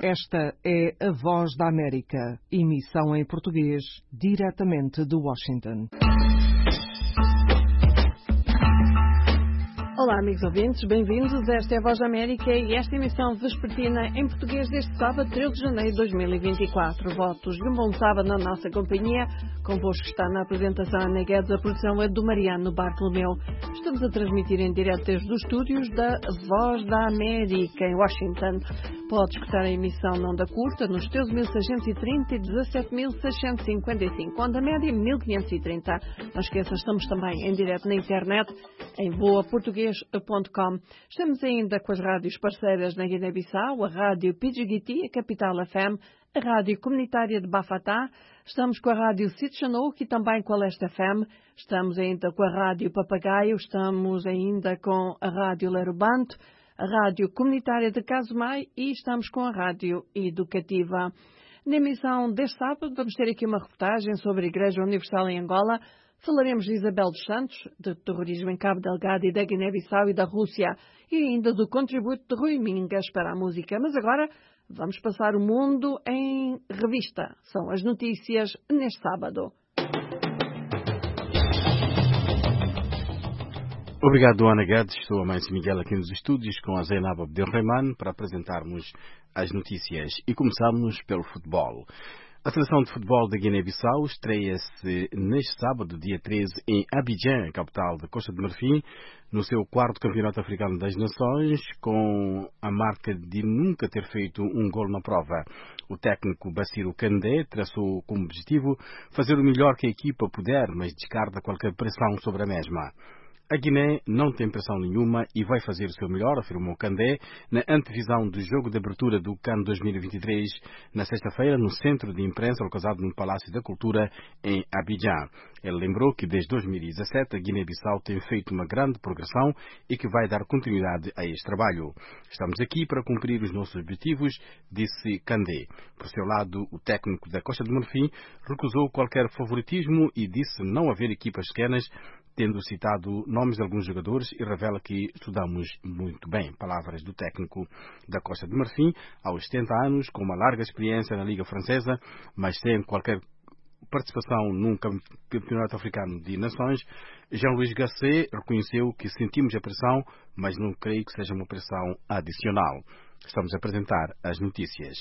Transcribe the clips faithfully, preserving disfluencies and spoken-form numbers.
Esta é a Voz da América, emissão em português, diretamente de Washington. Olá, amigos ouvintes, bem-vindos. Esta é a Voz da América e esta emissão vespertina em português deste sábado, treze de janeiro de dois mil e vinte e quatro. Votos de um bom sábado na nossa companhia. Convosco está na apresentação Ana Guedes, a produção é do Mariano Bartolomeu. Estamos a transmitir em direto desde os estúdios da Voz da América, em Washington. Pode escutar a emissão na onda curta nos teus mil seiscentos e trinta e dezassete mil seiscentos e cinquenta e cinco, onda média mil quinhentos e trinta. Não esqueçam, estamos também em direto na internet, em voa português ponto com. Estamos ainda com as rádios parceiras na Guiné-Bissau, a Rádio Pidgiguiti, a Capital F M, a Rádio Comunitária de Bafatá, estamos com a Rádio Sitchanouk e também com a Leste F M, estamos ainda com a Rádio Papagaio, estamos ainda com a Rádio Lerobanto, a Rádio Comunitária de Casumai e estamos com a Rádio Educativa. Na emissão deste sábado vamos ter aqui uma reportagem sobre a Igreja Universal em Angola. Falaremos de Isabel dos Santos, de terrorismo em Cabo Delgado e da Guiné-Bissau e da Rússia, e ainda do contributo de Rui Mingas para a música. Mas agora vamos passar o mundo em revista. São as notícias neste sábado. Obrigado, Ana Guedes. Estou a Mãe Miguel aqui nos estúdios com a Zainab Abdelrahman para apresentarmos as notícias. E começamos pelo futebol. A seleção de futebol da Guiné-Bissau estreia-se neste sábado, dia treze, em Abidjan, capital da Costa de Marfim, no seu quarto Campeonato Africano das Nações, com a marca de nunca ter feito um gol na prova. O técnico Bassirou Kandé traçou como objetivo fazer o melhor que a equipa puder, mas descarta qualquer pressão sobre a mesma. A Guiné não tem pressão nenhuma e vai fazer o seu melhor, afirmou Kandé, na antevisão do jogo de abertura do CAN dois mil e vinte e três, na sexta-feira, no centro de imprensa localizado no Palácio da Cultura, em Abidjan. Ele lembrou que desde dois mil e dezassete a Guiné-Bissau tem feito uma grande progressão e que vai dar continuidade a este trabalho. Estamos aqui para cumprir os nossos objetivos, disse Kandé. Por seu lado, o técnico da Costa de Marfim recusou qualquer favoritismo e disse não haver equipas pequenas, tendo citado nomes de alguns jogadores e revela que estudamos muito bem. Palavras do técnico da Costa de Marfim, aos setenta anos, com uma larga experiência na Liga Francesa, mas sem qualquer participação num campeonato africano de nações. Jean-Louis Gasset reconheceu que sentimos a pressão, mas não creio que seja uma pressão adicional. Estamos a apresentar as notícias.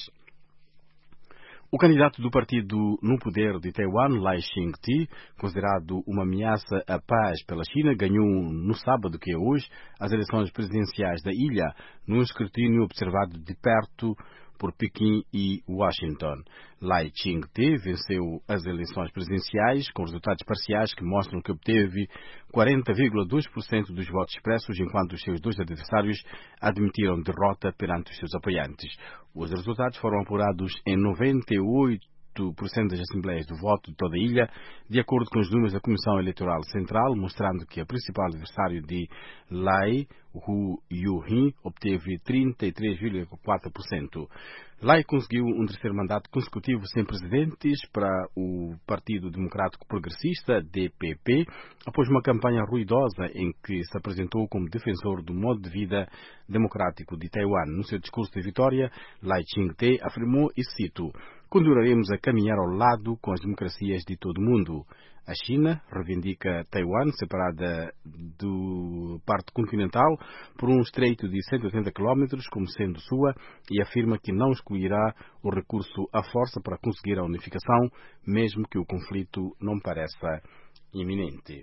O candidato do partido no poder de Taiwan, Lai Ching-te, considerado uma ameaça à paz pela China, ganhou no sábado, que é hoje, as eleições presidenciais da ilha, num escrutínio observado de perto por Pequim e Washington. Lai Ching-te venceu as eleições presidenciais com resultados parciais que mostram que obteve quarenta vírgula dois por cento dos votos expressos, enquanto os seus dois adversários admitiram derrota perante os seus apoiantes. Os resultados foram apurados em noventa e oito por cento das assembleias do voto de toda a ilha, de acordo com os números da Comissão Eleitoral Central, mostrando que o principal adversário de Lai, Hu Yu-hin, obteve trinta e três vírgula quatro por cento. Lai conseguiu um terceiro mandato consecutivo sem precedentes para o Partido Democrático Progressista, D P P, após uma campanha ruidosa em que se apresentou como defensor do modo de vida democrático de Taiwan. No seu discurso de vitória, Lai Ching-te afirmou, e cito, "Continuaremos a caminhar ao lado com as democracias de todo o mundo." A China reivindica Taiwan, separada do parte continental por um estreito de cento e oitenta quilómetros, como sendo sua, e afirma que não excluirá o recurso à força para conseguir a unificação, mesmo que o conflito não pareça iminente.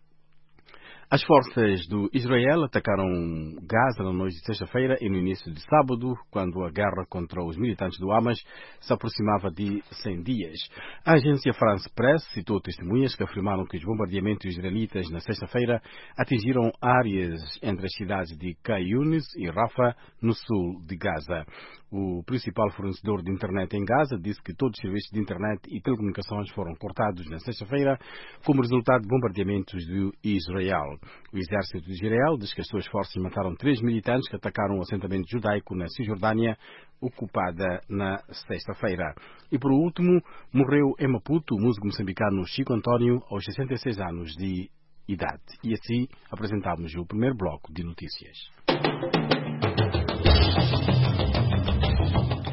As forças do Israel atacaram Gaza na noite de sexta-feira e no início de sábado, quando a guerra contra os militantes do Hamas se aproximava de cem dias. A agência France Press citou testemunhas que afirmaram que os bombardeamentos israelitas na sexta-feira atingiram áreas entre as cidades de Khan Yunis e Rafah, no sul de Gaza. O principal fornecedor de internet em Gaza disse que todos os serviços de internet e telecomunicações foram cortados na sexta-feira como resultado de bombardeamentos de Israel. O exército de Israel diz que as suas forças mataram três militantes que atacaram o assentamento judaico na Cisjordânia, ocupada na sexta-feira. E por último, morreu em Maputo o músico moçambicano Chico António aos sessenta e seis anos de idade. E assim apresentamos o primeiro bloco de notícias. A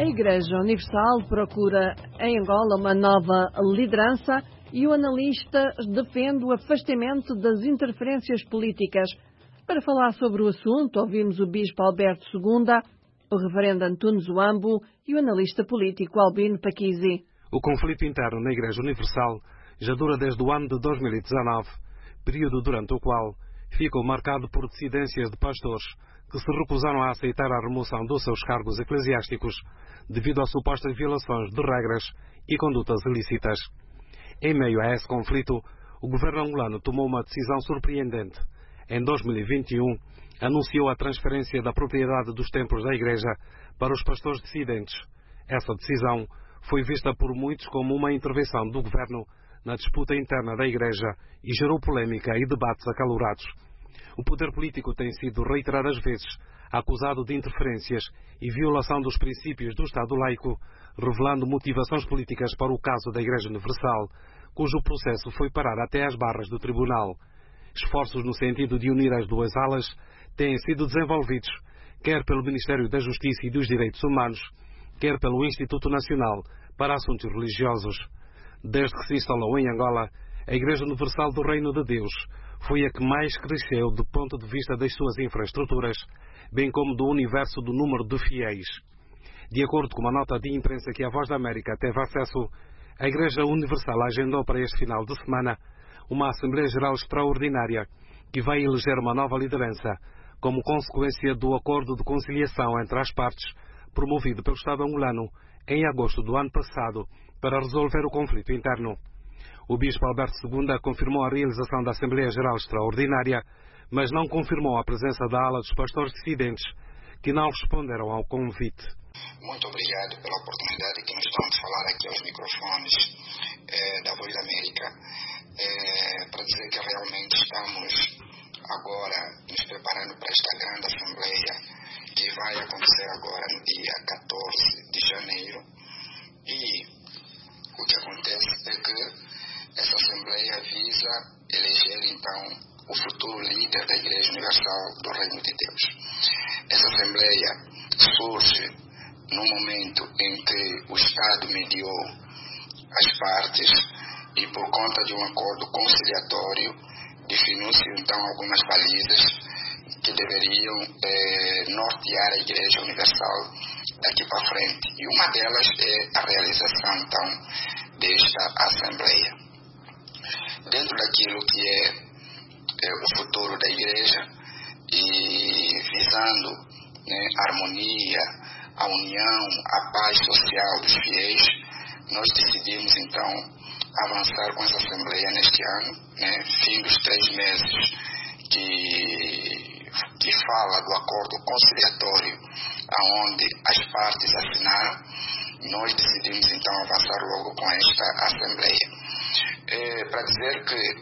Igreja Universal procura em Angola uma nova liderança e o analista defende o afastamento das interferências políticas. Para falar sobre o assunto, ouvimos o Bispo Alberto Segunda, o Reverendo Antunes Uambo e o analista político Albino Paquizi. O conflito interno na Igreja Universal já dura desde o ano de dois mil e dezanove, período durante o qual ficou marcado por dissidências de pastores que se recusaram a aceitar a remoção dos seus cargos eclesiásticos devido a supostas violações de regras e condutas ilícitas. Em meio a esse conflito, o governo angolano tomou uma decisão surpreendente. Em dois mil e vinte e um, anunciou a transferência da propriedade dos templos da Igreja para os pastores dissidentes. Essa decisão foi vista por muitos como uma intervenção do governo na disputa interna da Igreja e gerou polémica e debates acalorados. O poder político tem sido reiteradas vezes acusado de interferências e violação dos princípios do Estado laico, revelando motivações políticas para o caso da Igreja Universal, cujo processo foi parar até às barras do Tribunal. Esforços no sentido de unir as duas alas têm sido desenvolvidos, quer pelo Ministério da Justiça e dos Direitos Humanos, quer pelo Instituto Nacional para Assuntos Religiosos. Desde que se instalou em Angola, a Igreja Universal do Reino de Deus foi a que mais cresceu do ponto de vista das suas infraestruturas, bem como do universo do número de fiéis. De acordo com uma nota de imprensa que a Voz da América teve acesso, a Igreja Universal agendou para este final de semana uma Assembleia Geral Extraordinária que vai eleger uma nova liderança como consequência do acordo de conciliação entre as partes promovido pelo Estado angolano em agosto do ano passado para resolver o conflito interno. O Bispo Alberto Segunda confirmou a realização da Assembleia Geral Extraordinária, mas não confirmou a presença da ala dos pastores dissidentes, que não responderam ao convite. Muito obrigado pela oportunidade que nos estão de falar aqui aos microfones eh, da Voz da América, eh, para dizer que realmente estamos agora nos preparando para esta grande Assembleia que vai acontecer agora no dia catorze de janeiro. E o que acontece é que essa Assembleia visa eleger, então, o futuro líder da Igreja Universal do Reino de Deus. Essa Assembleia surge no momento em que o Estado mediou as partes e, por conta de um acordo conciliatório, definiu-se, então, algumas balizas que deveriam eh, nortear a Igreja Universal daqui para frente. E uma delas é a realização, então, desta Assembleia. Dentro daquilo que é, é o futuro da Igreja e visando, né, a harmonia, a união, a paz social dos fiéis, nós decidimos então avançar com essa Assembleia neste ano, né, fim dos três meses que, que fala do acordo conciliatório aonde as partes assinaram. Nós decidimos então avançar logo com esta Assembleia. É, para dizer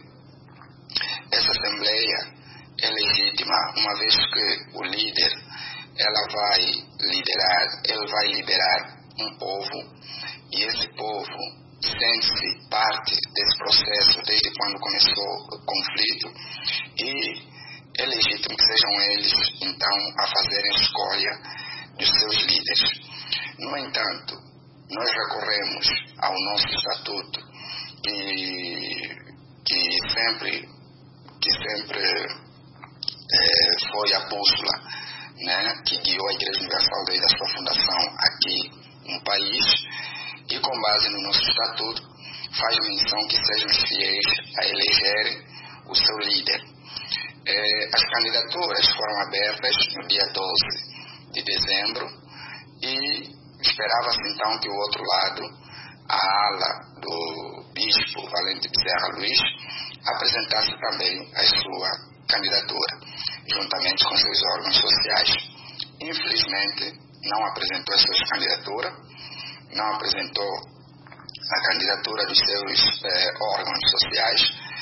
que essa Assembleia é legítima, uma vez que o líder ela vai liderar, ele vai liderar um povo, e esse povo sente-se parte desse processo desde quando começou o conflito, e é legítimo que sejam eles então a fazerem a escolha dos seus líderes. No entanto, nós recorremos ao nosso estatuto, que, que sempre, que sempre é, foi a bússola, né, que guiou a Igreja Universal desde a sua fundação aqui no país, e com base no nosso estatuto faz menção que sejam os fiéis a elegerem o seu líder. É, as candidaturas foram abertas no dia doze de dezembro e esperava-se então que o outro lado, a ala do Bispo Valente Bezerra Luiz, apresentasse também a sua candidatura, juntamente com seus órgãos sociais. Infelizmente, não apresentou a sua candidatura, não apresentou a candidatura dos seus eh, órgãos sociais,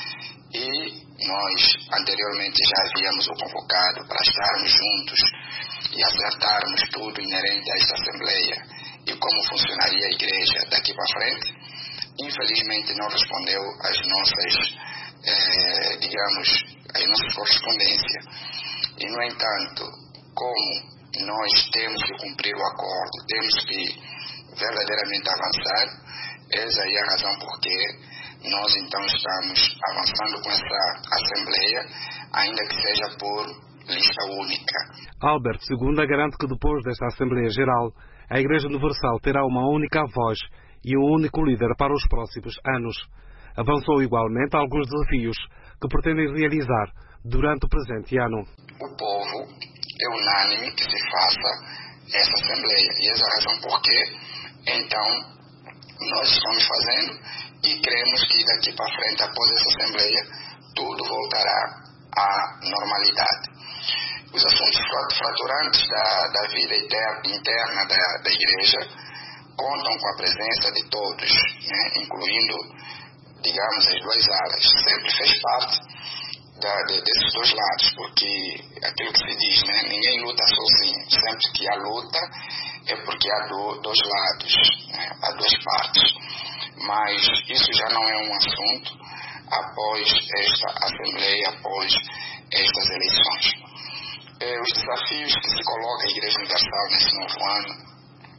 e nós anteriormente já havíamos o convocado para estarmos juntos e acertarmos tudo inerente a esta Assembleia e como funcionaria a Igreja daqui para frente. Infelizmente não respondeu às nossas, eh, digamos, às nossas correspondências. E, no entanto, como nós temos que cumprir o acordo, temos que verdadeiramente avançado. Essa aí é a razão porque nós então estamos avançando com essa Assembleia, ainda que seja por lista única. Alberto Segunda garante que depois desta Assembleia Geral, a Igreja Universal terá uma única voz e um único líder para os próximos anos. Avançou igualmente alguns desafios que pretendem realizar durante o presente ano. O povo é unânime que se faça essa Assembleia, e essa é a razão porque, então, nós estamos fazendo e cremos que daqui para frente, após essa Assembleia, tudo voltará à normalidade. Os assuntos fraturantes da, da vida interna da, da Igreja contam com a presença de todos, né, incluindo, digamos, as duas alas. Sempre fez parte da, de, desses dois lados, porque aquilo que se diz, né, ninguém luta sozinho. Sempre que há luta é porque há do, dois lados, né, há duas partes. Mas isso já não é um assunto após esta Assembleia, após estas eleições. Eh, os desafios que se coloca a Igreja Universal nesse novo ano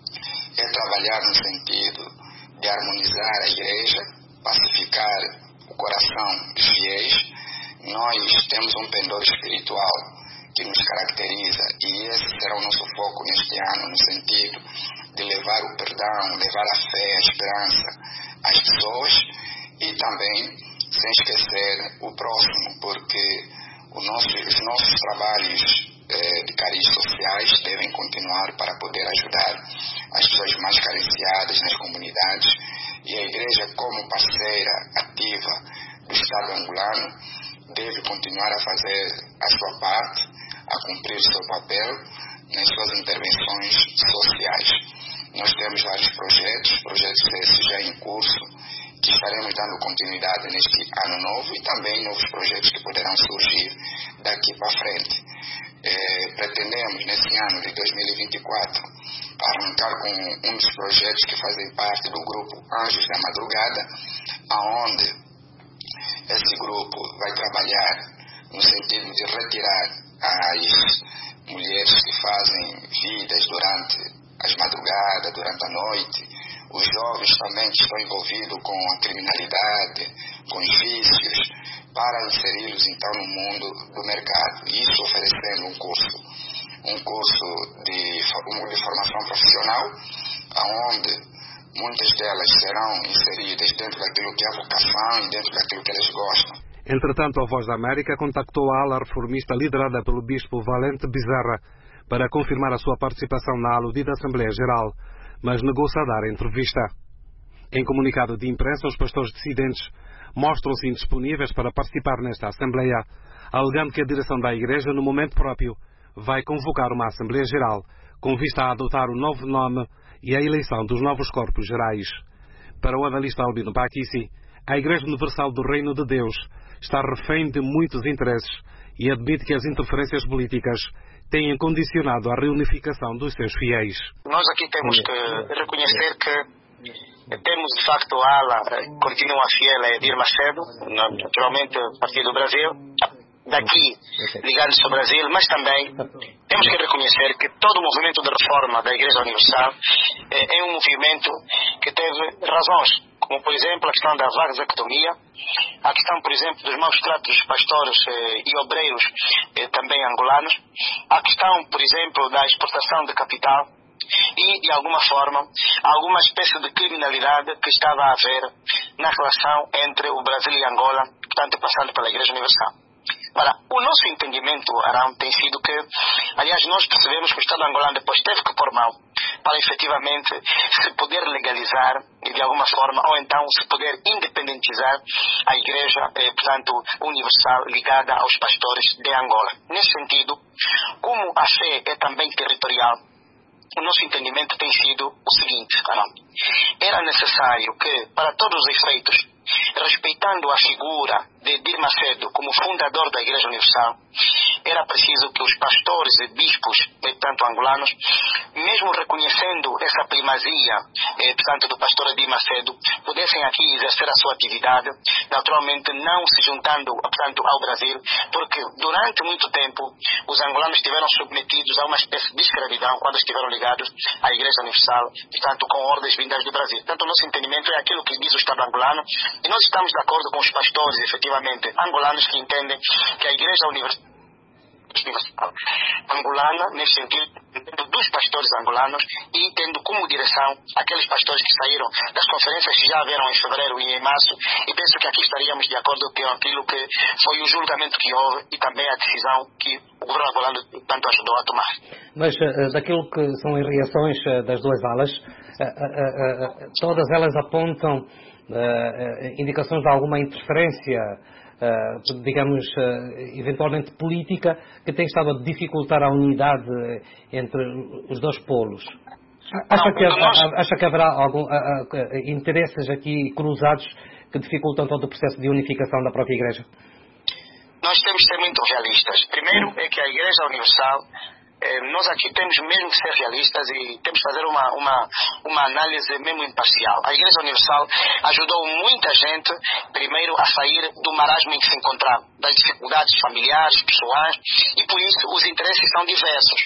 é trabalhar no sentido de harmonizar a Igreja, pacificar o coração dos fiéis. Nós temos um pendor espiritual que nos caracteriza e esse será o nosso foco neste ano, no sentido de levar o perdão, levar a fé, a esperança às pessoas e também sem esquecer o próximo, porque o nosso, os nossos trabalhos eh, de cariz sociais devem continuar para poder ajudar as pessoas mais carenciadas nas comunidades, e a Igreja, como parceira ativa do Estado angolano, deve continuar a fazer a sua parte, a cumprir o seu papel nas suas intervenções sociais. Nós temos vários projetos, projetos esses já em curso, que estaremos dando continuidade neste ano novo e também novos projetos que poderão surgir daqui para frente. É, pretendemos, nesse ano de dois mil e vinte e quatro, arrancar com um dos projetos que fazem parte do grupo Anjos da Madrugada, aonde esse grupo vai trabalhar no sentido de retirar as mulheres que fazem vidas durante as madrugadas, durante a noite, os jovens também que estão envolvidos com a criminalidade, com os vícios, para inseri-los então no mundo do mercado. Isso oferecendo um curso, um curso de, de formação profissional, onde muitas delas serão inseridas dentro daquilo que é a vocação e dentro daquilo que elas gostam. Entretanto, a Voz da América contactou a ala reformista liderada pelo bispo Valente Bezerra para confirmar a sua participação na aludida Assembleia Geral, mas negou-se a dar a entrevista. Em comunicado de imprensa, os pastores dissidentes mostram-se indisponíveis para participar nesta Assembleia, alegando que a direção da Igreja, no momento próprio, vai convocar uma Assembleia Geral com vista a adotar o novo nome e a eleição dos novos corpos gerais. Para o analista Albino Paquissi, a Igreja Universal do Reino de Deus está refém de muitos interesses e admite que as interferências políticas tenham condicionado a reunificação dos seus fiéis. Nós aqui temos que reconhecer que temos, de facto, a ala continua fiel a Edir Macedo, naturalmente Partido do Brasil, daqui ligando-se ao Brasil, mas também temos que reconhecer que todo o movimento de reforma da Igreja Universal é um movimento que teve razões, como, por exemplo, a questão da vasectomia, a questão, por exemplo, dos maus tratos dos pastores eh, e obreiros eh, também angolanos, a questão, por exemplo, da exportação de capital e, de alguma forma, alguma espécie de criminalidade que estava a haver na relação entre o Brasil e Angola, portanto, passando pela Igreja Universal. Ora, o nosso entendimento, Arão, tem sido que, aliás, nós percebemos que o Estado angolano depois teve que pôr mão para efetivamente se poder legalizar de alguma forma, ou então se poder independentizar a Igreja, eh, portanto, universal ligada aos pastores de Angola. Nesse sentido, como a fé é também territorial, o nosso entendimento tem sido o seguinte, Arão. Era necessário que, para todos os efeitos, respeitando a figura de Edir Macedo como fundador da Igreja Universal, era preciso que os pastores e bispos, portanto, angolanos, mesmo reconhecendo essa primazia, eh, portanto, do pastor Edir Macedo, pudessem aqui exercer a sua atividade, naturalmente não se juntando, portanto, ao Brasil, porque durante muito tempo os angolanos estiveram submetidos a uma espécie de escravidão quando estiveram ligados à Igreja Universal, portanto, com ordens vindas do Brasil. Portanto, o nosso entendimento é aquilo que diz o Estado angolano, e nós estamos de acordo com os pastores, efetivamente, angolanos que entendem que a Igreja Universal angolana, nesse sentido, dos pastores angolanos, e tendo como direção aqueles pastores que saíram das conferências que já haveram em fevereiro e em março, e penso que aqui estaríamos de acordo com aquilo que foi o julgamento que houve e também a decisão que o governo angolano tanto ajudou a tomar. Mas daquilo que são as reações das duas alas, todas elas apontam indicações de alguma interferência, Uh, digamos, uh, eventualmente política, que tem estado a dificultar a unidade entre os dois polos. Acha, não, que, nós... acha que haverá algum, uh, uh, interesses aqui cruzados que dificultam todo o processo de unificação da própria Igreja? Nós temos que ser muito realistas. Primeiro é que a Igreja Universal, nós aqui temos mesmo que ser realistas e temos que fazer uma, uma, uma análise mesmo imparcial. A Igreja Universal ajudou muita gente, primeiro, a sair do marasmo em que se encontrava, das dificuldades familiares, pessoais, e por isso os interesses são diversos.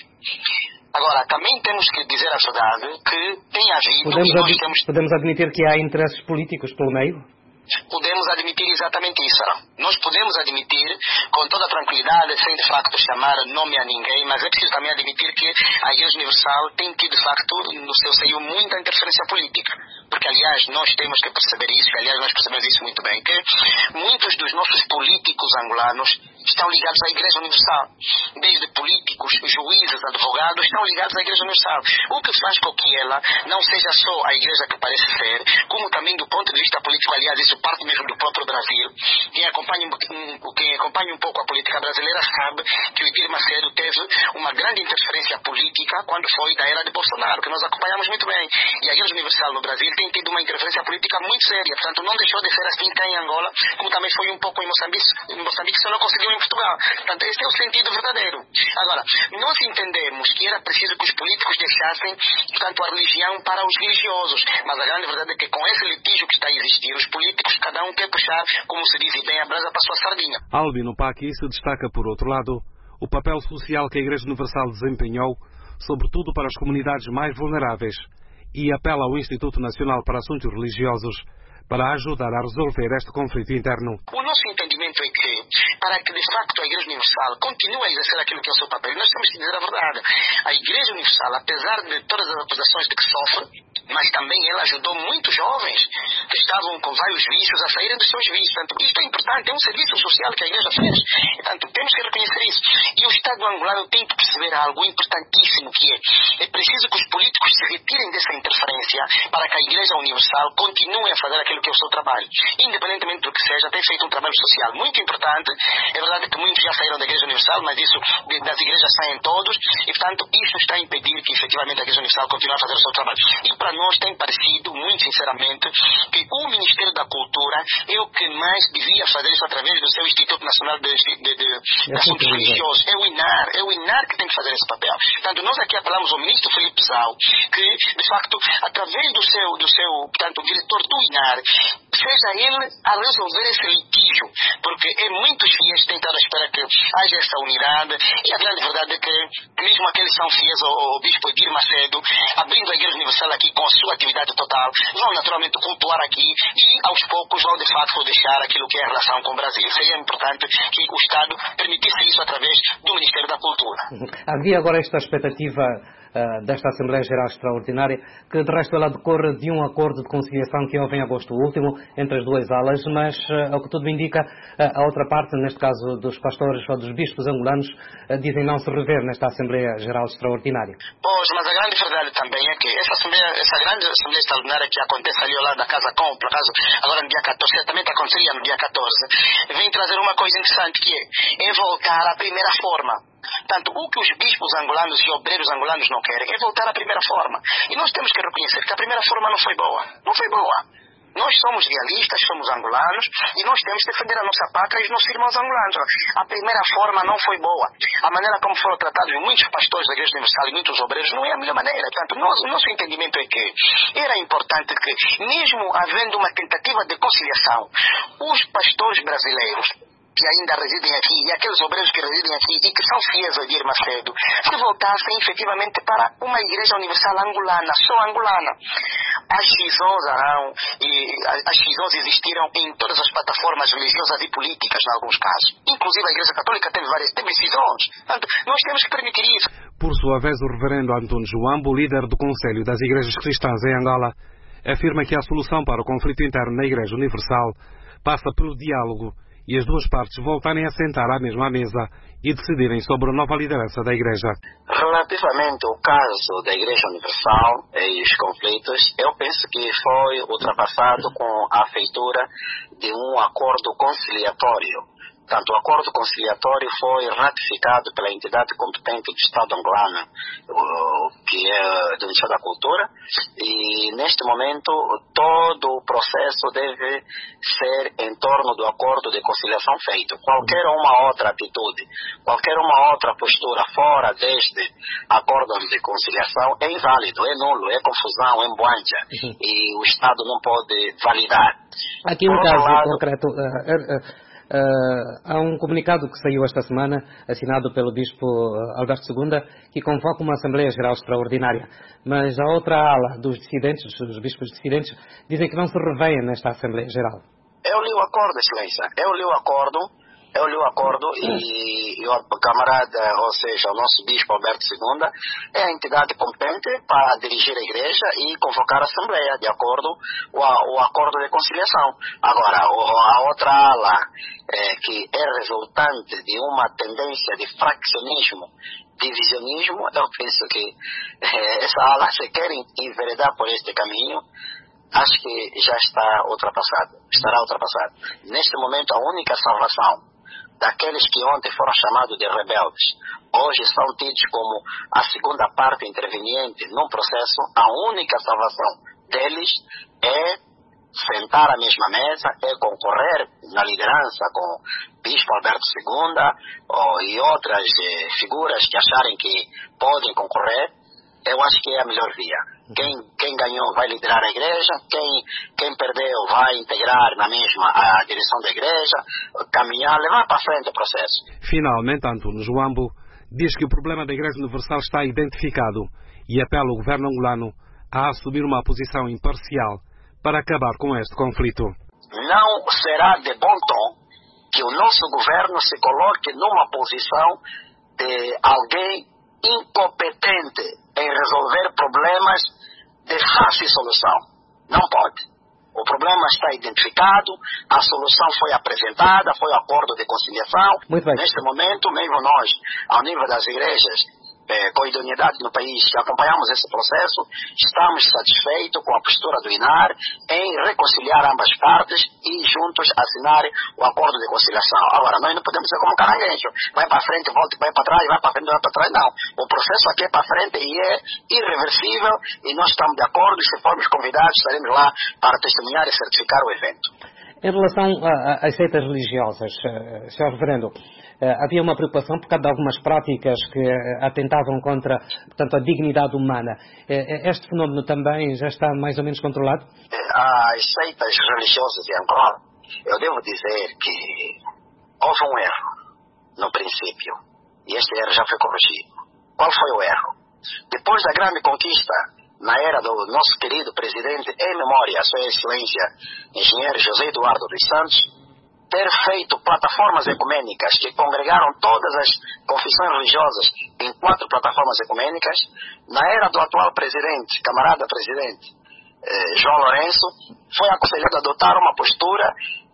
Agora, também temos que dizer a verdade que tem havido... Podemos, nós ad... temos... podemos admitir que há interesses políticos pelo meio? Podemos admitir exatamente isso. Não? Nós podemos admitir com toda tranquilidade, sem de facto chamar nome a ninguém, mas é preciso também admitir que a Igreja Universal tem tido de facto no seu seio muita interferência política. Porque, aliás, nós temos que perceber isso, e aliás nós percebemos isso muito bem, que muitos dos nossos políticos angolanos estão ligados à Igreja Universal. Desde políticos, juízes, advogados, estão ligados à Igreja Universal. O que faz com que ela não seja só a Igreja que parece ser, como também do ponto de vista político, aliás, isso parte mesmo do próprio Brasil. Quem acompanha um, quem acompanha um pouco a política brasileira sabe que o Edir Macedo teve uma grande interferência política quando foi da era de Bolsonaro, que nós acompanhamos muito bem. E a Igreja Universal no Brasil tem tido uma interferência política muito séria. Portanto, não deixou de ser assim cá em Angola, como também foi um pouco em Moçambique, em Moçambique só não conseguiu em Portugal. Portanto, esse é o sentido verdadeiro. Agora, nós entendemos que era preciso que os políticos deixassem, portanto, a religião para os religiosos. Mas a grande verdade é que com esse litígio que está a existir, os políticos, cada um quer puxar, como se diz bem, a brasa para a sua sardinha. Albino Paqui se destaca, por outro lado, o papel social que a Igreja Universal desempenhou, sobretudo para as comunidades mais vulneráveis, e apela ao Instituto Nacional para Assuntos Religiosos para ajudar a resolver este conflito interno. O nosso entendimento é que, para que de facto a Igreja Universal continue a exercer aquilo que é o seu papel, nós temos que dizer a verdade. A Igreja Universal, apesar de todas as acusações de que sofre, mas também ela ajudou muitos jovens que estavam com vários vícios a saírem dos seus vícios. Portanto, isto é importante, é um serviço social que a Igreja fez. Portanto, temos que reconhecer isso. E o Estado angolano tem que perceber algo importantíssimo, que é, é preciso que os políticos se retirem dessa interferência para que a Igreja Universal continue a fazer aquilo que é o seu trabalho. Independentemente do que seja, tem feito um trabalho social muito importante. É verdade que muitos já saíram da Igreja Universal, mas isso, das igrejas saem todos, e portanto, isso está a impedir que efetivamente a Igreja Universal continue a fazer o seu trabalho. E para nós tem parecido, muito sinceramente, que o Ministério da Cultura é o que mais devia fazer isso através do seu Instituto Nacional de, de, de, de Assuntos Religiosos. É o INAR, é o INAR que tem que fazer esse papel. Portanto, nós aqui apelamos ao ministro Felipe Zau, que, de facto, através do seu, do seu portanto, diretor do INAR, seja ele a resolver esse litígio, porque é muitos fiéis que têm estado à espera que haja essa unidade, e a grande verdade é que, mesmo aqueles que são fiéis ao, ao Bispo Edir Macedo, abrindo a Igreja Universal aqui com a sua atividade total, vão naturalmente cultuar aqui e, aos poucos, vão de facto deixar aquilo que é a relação com o Brasil. Seria importante que o Estado permitisse isso através do Ministério da Cultura. Havia agora esta expectativa uh, desta Assembleia Geral Extraordinária, que de resto ela decorre de um acordo de conciliação que houve em agosto último entre as duas alas, mas uh, ao que tudo indica, uh, a outra parte, neste caso dos pastores ou dos bispos angolanos, uh, dizem não se rever nesta Assembleia Geral Extraordinária. Pois, mas a grande verdade também é que essa, assembleia, essa grande Assembleia Extraordinária que acontece ali ao lado da Casa Com, por acaso agora no dia catorze, certamente aconteceria no dia catorze, vem trazer uma coisa interessante, que é, é voltar à primeira forma. Portanto, o que os bispos angolanos e obreiros angolanos não querem é voltar à primeira forma. E nós temos que reconhecer que a primeira forma não foi boa. Não foi boa. Nós somos realistas, somos angolanos e nós temos que defender a nossa pátria e os nossos irmãos angolanos. A primeira forma não foi boa. A maneira como foram tratados muitos pastores da Igreja Universal e muitos obreiros não é a melhor maneira. Portanto, nós, o nosso entendimento é que era importante que, mesmo havendo uma tentativa de conciliação, os pastores brasileiros que ainda residem aqui e aqueles obreiros que residem aqui e que são fiéis ao Edir Macedo se voltassem efetivamente para uma Igreja Universal angolana, só angolana. As cisões, e as cisões existiram em todas as plataformas religiosas e políticas, em alguns casos. Inclusive a Igreja Católica teve várias teve cisões. Portanto, nós temos que permitir isso. Por sua vez, o reverendo Antônio Joambo, líder do Conselho das Igrejas Cristãs em Angola, afirma que a solução para o conflito interno na Igreja Universal passa pelo diálogo e as duas partes voltarem a sentar à mesma mesa e decidirem sobre a nova liderança da Igreja. Relativamente ao caso da Igreja Universal e os conflitos, eu penso que foi ultrapassado com a feitura de um acordo conciliatório. Portanto, o acordo conciliatório foi ratificado pela entidade competente do Estado angolano, que é do Ministério da Cultura, e neste momento todo o processo deve ser em torno do acordo de conciliação feito. Qualquer uma outra atitude, qualquer uma outra postura fora deste acordo de conciliação é inválido, é nulo, é confusão, é embuanja, e o Estado não pode validar. Aqui um caso lado, concreto. Uh, uh, uh, Uh, há um comunicado que saiu esta semana, assinado pelo Bispo Alberto Segunda, que convoca uma Assembleia Geral Extraordinária. Mas a outra ala dos dissidentes, dos bispos dissidentes, dizem que não se revêem nesta Assembleia Geral. Eu li o acordo, Excelência. Eu li o acordo. Eu li o acordo e, e o camarada, ou seja, o nosso bispo Alberto Segunda, é a entidade competente para dirigir a igreja e convocar a Assembleia, de acordo com o acordo de conciliação. Agora, a outra ala, é, que é resultante de uma tendência de fraccionismo, divisionismo, eu penso que é, essa ala, se quer enveredar por este caminho, acho que já está ultrapassado, estará ultrapassado. Neste momento, a única salvação daqueles que ontem foram chamados de rebeldes, hoje são tidos como a segunda parte interveniente num processo, a única salvação deles é sentar à mesma mesa, é concorrer na liderança com o Bispo Alberto Segunda ou, e outras eh, figuras que acharem que podem concorrer. Eu acho que é a melhor via. Quem, quem ganhou vai liderar a igreja, quem, quem perdeu vai integrar na mesma a direção da igreja, caminhar, levar para frente o processo. Finalmente, Antônio Joambo diz que o problema da Igreja Universal está identificado e apela ao governo angolano a assumir uma posição imparcial para acabar com este conflito. Não será de bom tom que o nosso governo se coloque numa posição de alguém incompetente em resolver problemas de fácil solução. Não pode. O problema está identificado, a solução foi apresentada, foi o acordo de conciliação. Muito bem. Neste momento, mesmo nós, ao nível das igrejas, eh, com idoneidade no país, que acompanhamos esse processo, estamos satisfeitos com a postura do I N A R em reconciliar ambas partes e juntos assinar o acordo de conciliação. Agora, nós não podemos ser como caranguejo, vai para frente, volta, vai para trás, vai para frente, vai para trás, não. O processo aqui é para frente e é irreversível e nós estamos de acordo e se formos convidados estaremos lá para testemunhar e certificar o evento. Em relação às seitas religiosas, senhor Reverendo, havia uma preocupação por causa de algumas práticas que atentavam contra, portanto, a dignidade humana. Este fenómeno também já está mais ou menos controlado? As seitas religiosas de Angola, eu devo dizer que houve um erro no princípio e este erro já foi corrigido. Qual foi o erro? Depois da grande conquista na era do nosso querido presidente, em memória a sua excelência, engenheiro José Eduardo dos Santos, ter feito plataformas ecumênicas que congregaram todas as confissões religiosas em quatro plataformas ecumênicas, na era do atual presidente, camarada presidente, eh, João Lourenço, foi aconselhado a adotar uma postura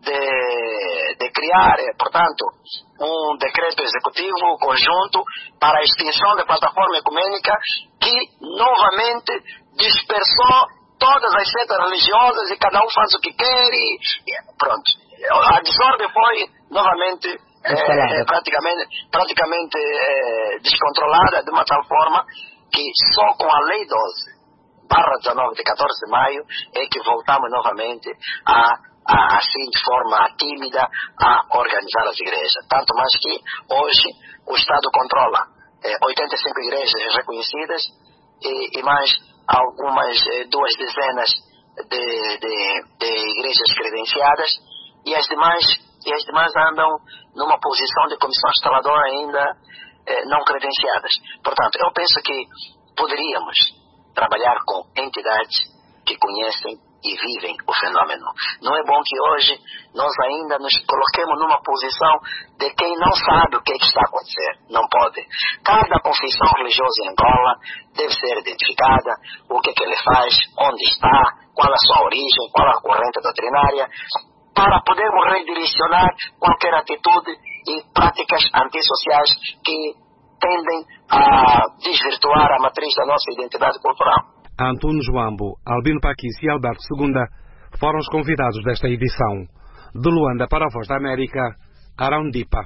de, de criar, eh, portanto, um decreto executivo conjunto para a extinção da plataforma ecumênica que novamente dispersou todas as seitas religiosas e cada um faz o que quer e, e pronto. A desordem foi novamente é, praticamente, praticamente é, descontrolada de uma tal forma que só com a Lei doze barra dezanove de catorze de maio é que voltamos novamente a, a assim de forma tímida a organizar as igrejas. Tanto mais que hoje o Estado controla eh, oitenta e cinco igrejas reconhecidas e, e mais algumas eh, duas dezenas de, de, de igrejas credenciadas, e as demais e as demais andam numa posição de comissão instaladora ainda eh, não credenciadas. Portanto, eu penso que poderíamos trabalhar com entidades que conhecem e vivem o fenômeno. Não é bom que hoje nós ainda nos coloquemos numa posição de quem não sabe o que, é que está a acontecer. Não pode. Cada confissão religiosa em Angola deve ser identificada, o que, é que ele faz, onde está, qual a sua origem, qual a corrente doutrinária, para podermos redirecionar qualquer atitude e práticas antissociais que tendem a desvirtuar a matriz da nossa identidade cultural. Antunes Wambo, Albino Paquis e Alberto Segunda foram os convidados desta edição. De Luanda para a Voz da América, Arão Dipa.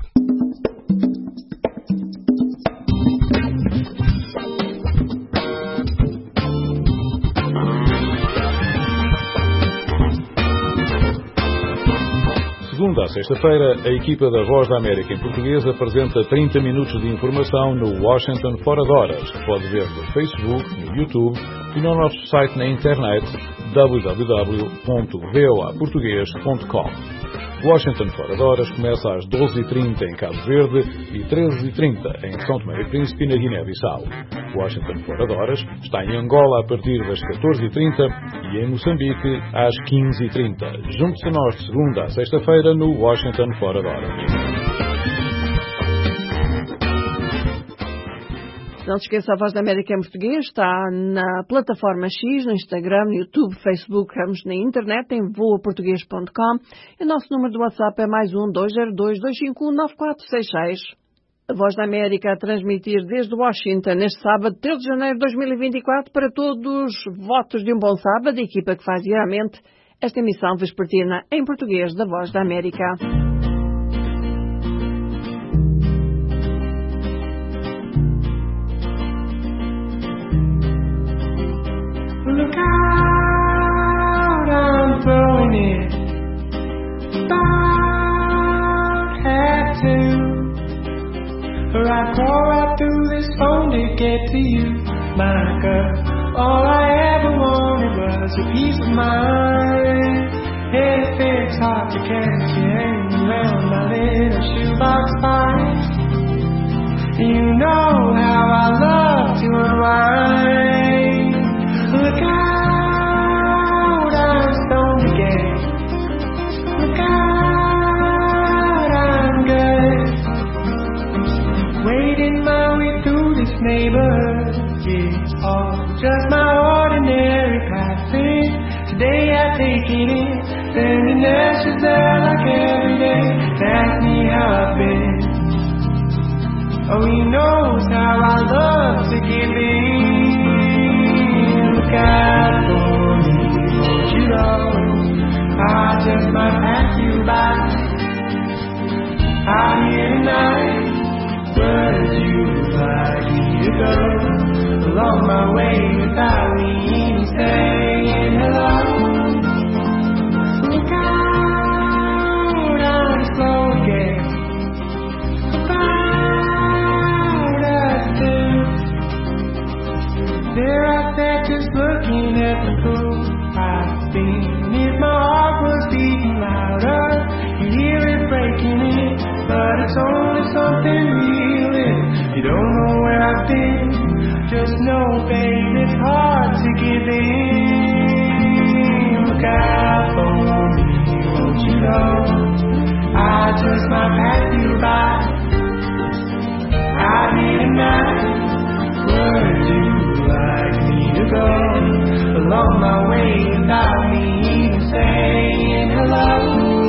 Segunda a sexta-feira, a equipa da Voz da América em português apresenta trinta minutos de informação no Washington Fora de Horas, que pode ver no Facebook, no YouTube e no nosso site na internet w w w ponto v o a português ponto com. Washington Fora de Horas começa às doze e trinta em Cabo Verde e treze e trinta em São Tomé e Príncipe, na Guiné-Bissau. Washington Fora de Horas está em Angola a partir das catorze e trinta e em Moçambique às quinze e trinta. Junte-se a nós de segunda a sexta-feira no Washington Fora de Horas. Não se esqueça, a Voz da América em português está na plataforma X, no Instagram, no YouTube, Facebook, vamos na internet, em voa português ponto com. E o nosso número de WhatsApp é mais um dois zero dois, dois cinco um, nove quatro seis seis. A Voz da América a transmitir desde Washington neste sábado, treze de janeiro de dois mil e vinte e quatro, para todos votos de um bom sábado, a equipa que faz diariamente esta emissão vespertina em português da Voz da América. Look out, I'm throwing it about half two. I crawl right through this phone to get to you, my girl. All I ever wanted was a peace of mind. If it's hard to catch you hanging around my little shoebox fight, you know how I love to unwind. Look out, I'm stoned again. Look out, I'm good. Wading my way through this neighborhood, it's all just my ordinary passing. Today I take it in, sending ashes there like every day. Ask me how I've been. Oh, he knows how I love to give in. Look out for me, won't you know? I just might pass you by. I hear tonight, where would you like me to go? Along my way without me even saying hello. Look out, I'm slow again. About us two. There I sat just looking at the pool I've been. If my heart was beating louder, you hear it breaking in, but it's only something real. You don't know where I've been, just know, babe, it's hard to give in. Look out for me, won't you know? I just might pass you by. I need a night, where would you like me to go? Along my way without me even saying hello.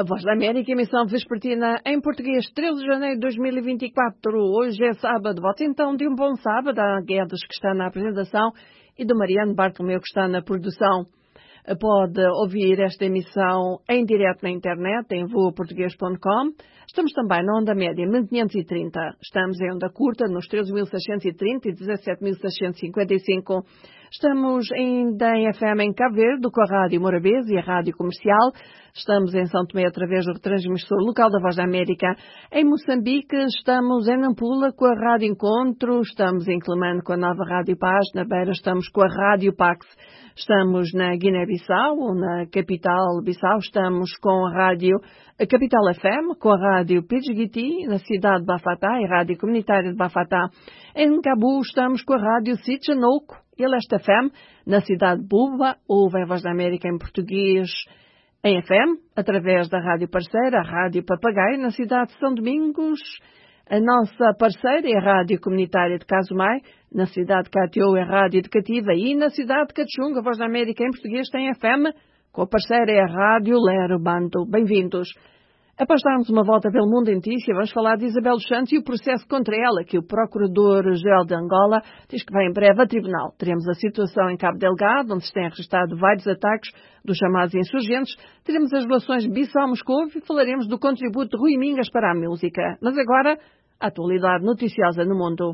Voz da América, emissão vespertina em português, treze de janeiro de dois mil e vinte e quatro. Hoje é sábado. Voto então de um bom sábado a Guedes, que está na apresentação, e do Mariano Bartolomeu, que está na produção. Pode ouvir esta emissão em direto na internet, em voa português ponto com. Estamos também na onda média mil quinhentos e trinta. Estamos em onda curta nos treze mil seiscentos e trinta e dezassete mil seiscentos e cinquenta e cinco. Estamos ainda em F M em Cabo Verde, com a Rádio Morabeza e a Rádio Comercial. Estamos em São Tomé através do transmissor local da Voz da América. Em Moçambique estamos em Nampula com a Rádio Encontro. Estamos em Climane com a nova Rádio Paz. Na Beira estamos com a Rádio Pax. Estamos na Guiné-Bissau, na capital Bissau, estamos com a rádio a Capital F M, com a rádio Pidgiti, na cidade de Bafatá, e a rádio comunitária de Bafatá. Em Cabu estamos com a rádio Sitjanouco e a Leste F M, na cidade de Buba. Ouve a Voz da América em português em F M, através da rádio parceira, a Rádio Papagaio, na cidade de São Domingos. A nossa parceira é a Rádio Comunitária de Casumai, na cidade de Catiou é a Rádio Educativa, e na cidade de Cachunga, a Voz da América em português tem F M, com a parceira é a Rádio Lero Banto. Bem-vindos. Após darmos uma volta pelo mundo em notícia, vamos falar de Isabel dos Santos e o processo contra ela, que o Procurador-Geral de Angola diz que vai em breve a tribunal. Teremos a situação em Cabo Delgado, onde se têm registrado vários ataques dos chamados insurgentes. Teremos as relações Bissau-Moscou e falaremos do contributo de Rui Mingas para a música. Mas agora, a atualidade noticiosa no mundo.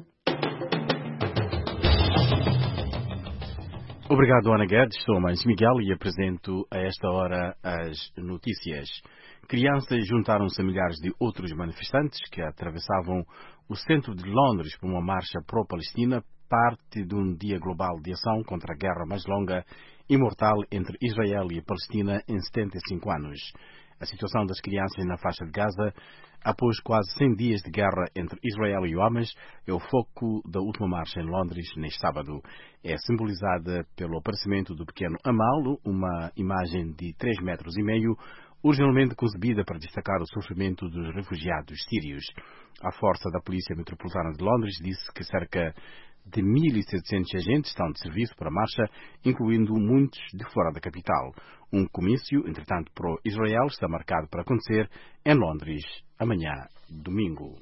Obrigado, Ana Guedes. Sou Mães Miguel e apresento a esta hora as notícias. Crianças juntaram-se a milhares de outros manifestantes que atravessavam o centro de Londres por uma marcha pró-Palestina, parte de um dia global de ação contra a guerra mais longa e mortal entre Israel e a Palestina em setenta e cinco anos. A situação das crianças na faixa de Gaza, após quase cem dias de guerra entre Israel e o Hamas, é o foco da última marcha em Londres neste sábado. É simbolizada pelo aparecimento do pequeno Amal, uma imagem de três metros e meio, originalmente concebida para destacar o sofrimento dos refugiados sírios. A força da Polícia Metropolitana de Londres disse que cerca de mil e setecentos agentes estão de serviço para a marcha, incluindo muitos de fora da capital. Um comício, entretanto, pró-Israel está marcado para acontecer em Londres amanhã, domingo.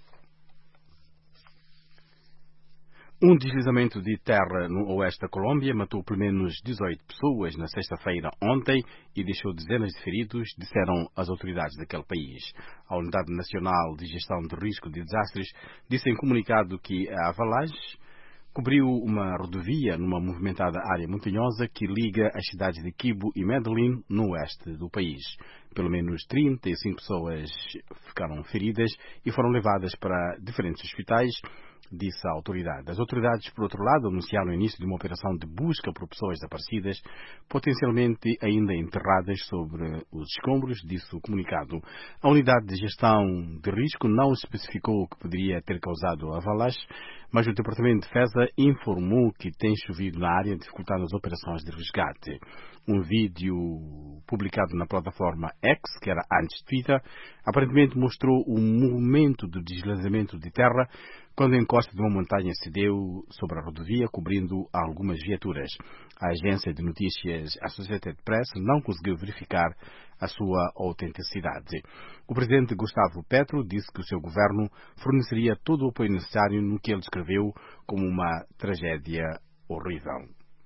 Um deslizamento de terra no oeste da Colômbia matou pelo menos dezoito pessoas na sexta-feira ontem e deixou dezenas de feridos, disseram as autoridades daquele país. A Unidade Nacional de Gestão de Risco de Desastres disse em comunicado que a avalanche cobriu uma rodovia numa movimentada área montanhosa que liga as cidades de Quibo e Medellín, no oeste do país. Pelo menos trinta e cinco pessoas ficaram feridas e foram levadas para diferentes hospitais, disse a autoridade. As autoridades, por outro lado, anunciaram o início de uma operação de busca por pessoas desaparecidas, potencialmente ainda enterradas sobre os escombros, disse o comunicado. A unidade de gestão de risco não especificou o que poderia ter causado a avalanche, mas o Departamento de Defesa informou que tem chovido na área, dificultando as operações de resgate. Um vídeo publicado na plataforma X, que era antes de Twitter, aparentemente mostrou o movimento do deslizamento de terra quando a encosta de uma montanha cedeu sobre a rodovia, cobrindo algumas viaturas. A agência de notícias Associated Press não conseguiu verificar a sua autenticidade. O presidente Gustavo Petro disse que o seu governo forneceria todo o apoio necessário no que ele descreveu como uma tragédia horrível.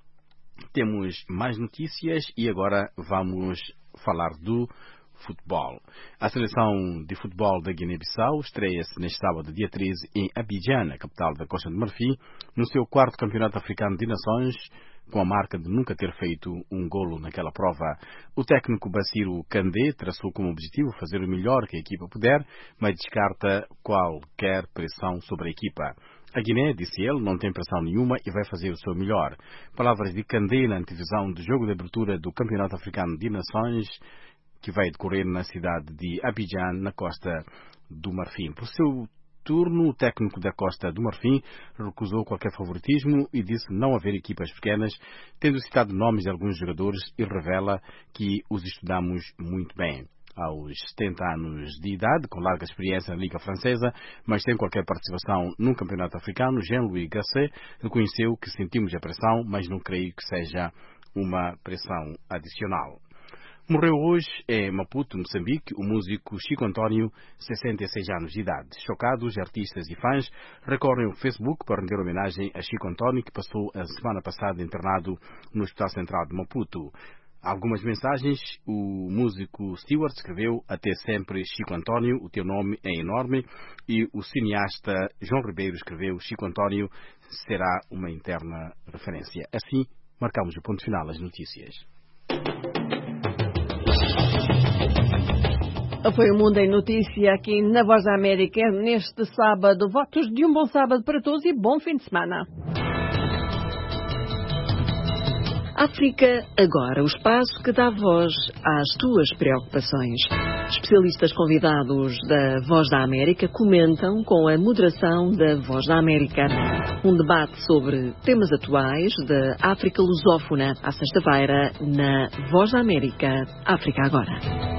Temos mais notícias e agora vamos falar do futebol. A seleção de futebol da Guiné-Bissau estreia-se neste sábado, dia treze, em Abidjan, a capital da Costa de Marfim, no seu quarto campeonato africano de nações, com a marca de nunca ter feito um golo naquela prova. O técnico Bassirou Kandé traçou como objetivo fazer o melhor que a equipa puder, mas descarta qualquer pressão sobre a equipa. A Guiné, disse ele, não tem pressão nenhuma e vai fazer o seu melhor. Palavras de Kandé na antevisão do jogo de abertura do Campeonato Africano de Nações, que vai decorrer na cidade de Abidjan, na Costa do Marfim. Por seu turno, o técnico da Costa do Marfim recusou qualquer favoritismo e disse não haver equipas pequenas, tendo citado nomes de alguns jogadores e revela que os estudamos muito bem. Aos setenta anos de idade, com larga experiência na Liga Francesa, mas sem qualquer participação num campeonato africano, Jean-Louis Gasset reconheceu que sentimos a pressão, mas não creio que seja uma pressão adicional. Morreu hoje, em Maputo, Moçambique, o músico Chico António, sessenta e seis anos de idade. Chocados, artistas e fãs recorrem ao Facebook para render homenagem a Chico António, que passou a semana passada internado no Hospital Central de Maputo. Algumas mensagens, o músico Stewart escreveu: até sempre Chico António, o teu nome é enorme. E o cineasta João Ribeiro escreveu: Chico António será uma eterna referência. Assim, marcamos o ponto final às notícias. Foi o Mundo em Notícia aqui na Voz da América neste sábado. Votos de um bom sábado para todos e bom fim de semana. África Agora, o espaço que dá voz às tuas preocupações. Especialistas convidados da Voz da América comentam com a moderação da Voz da América. Um debate sobre temas atuais da África lusófona, à sexta-feira, na Voz da América, África Agora.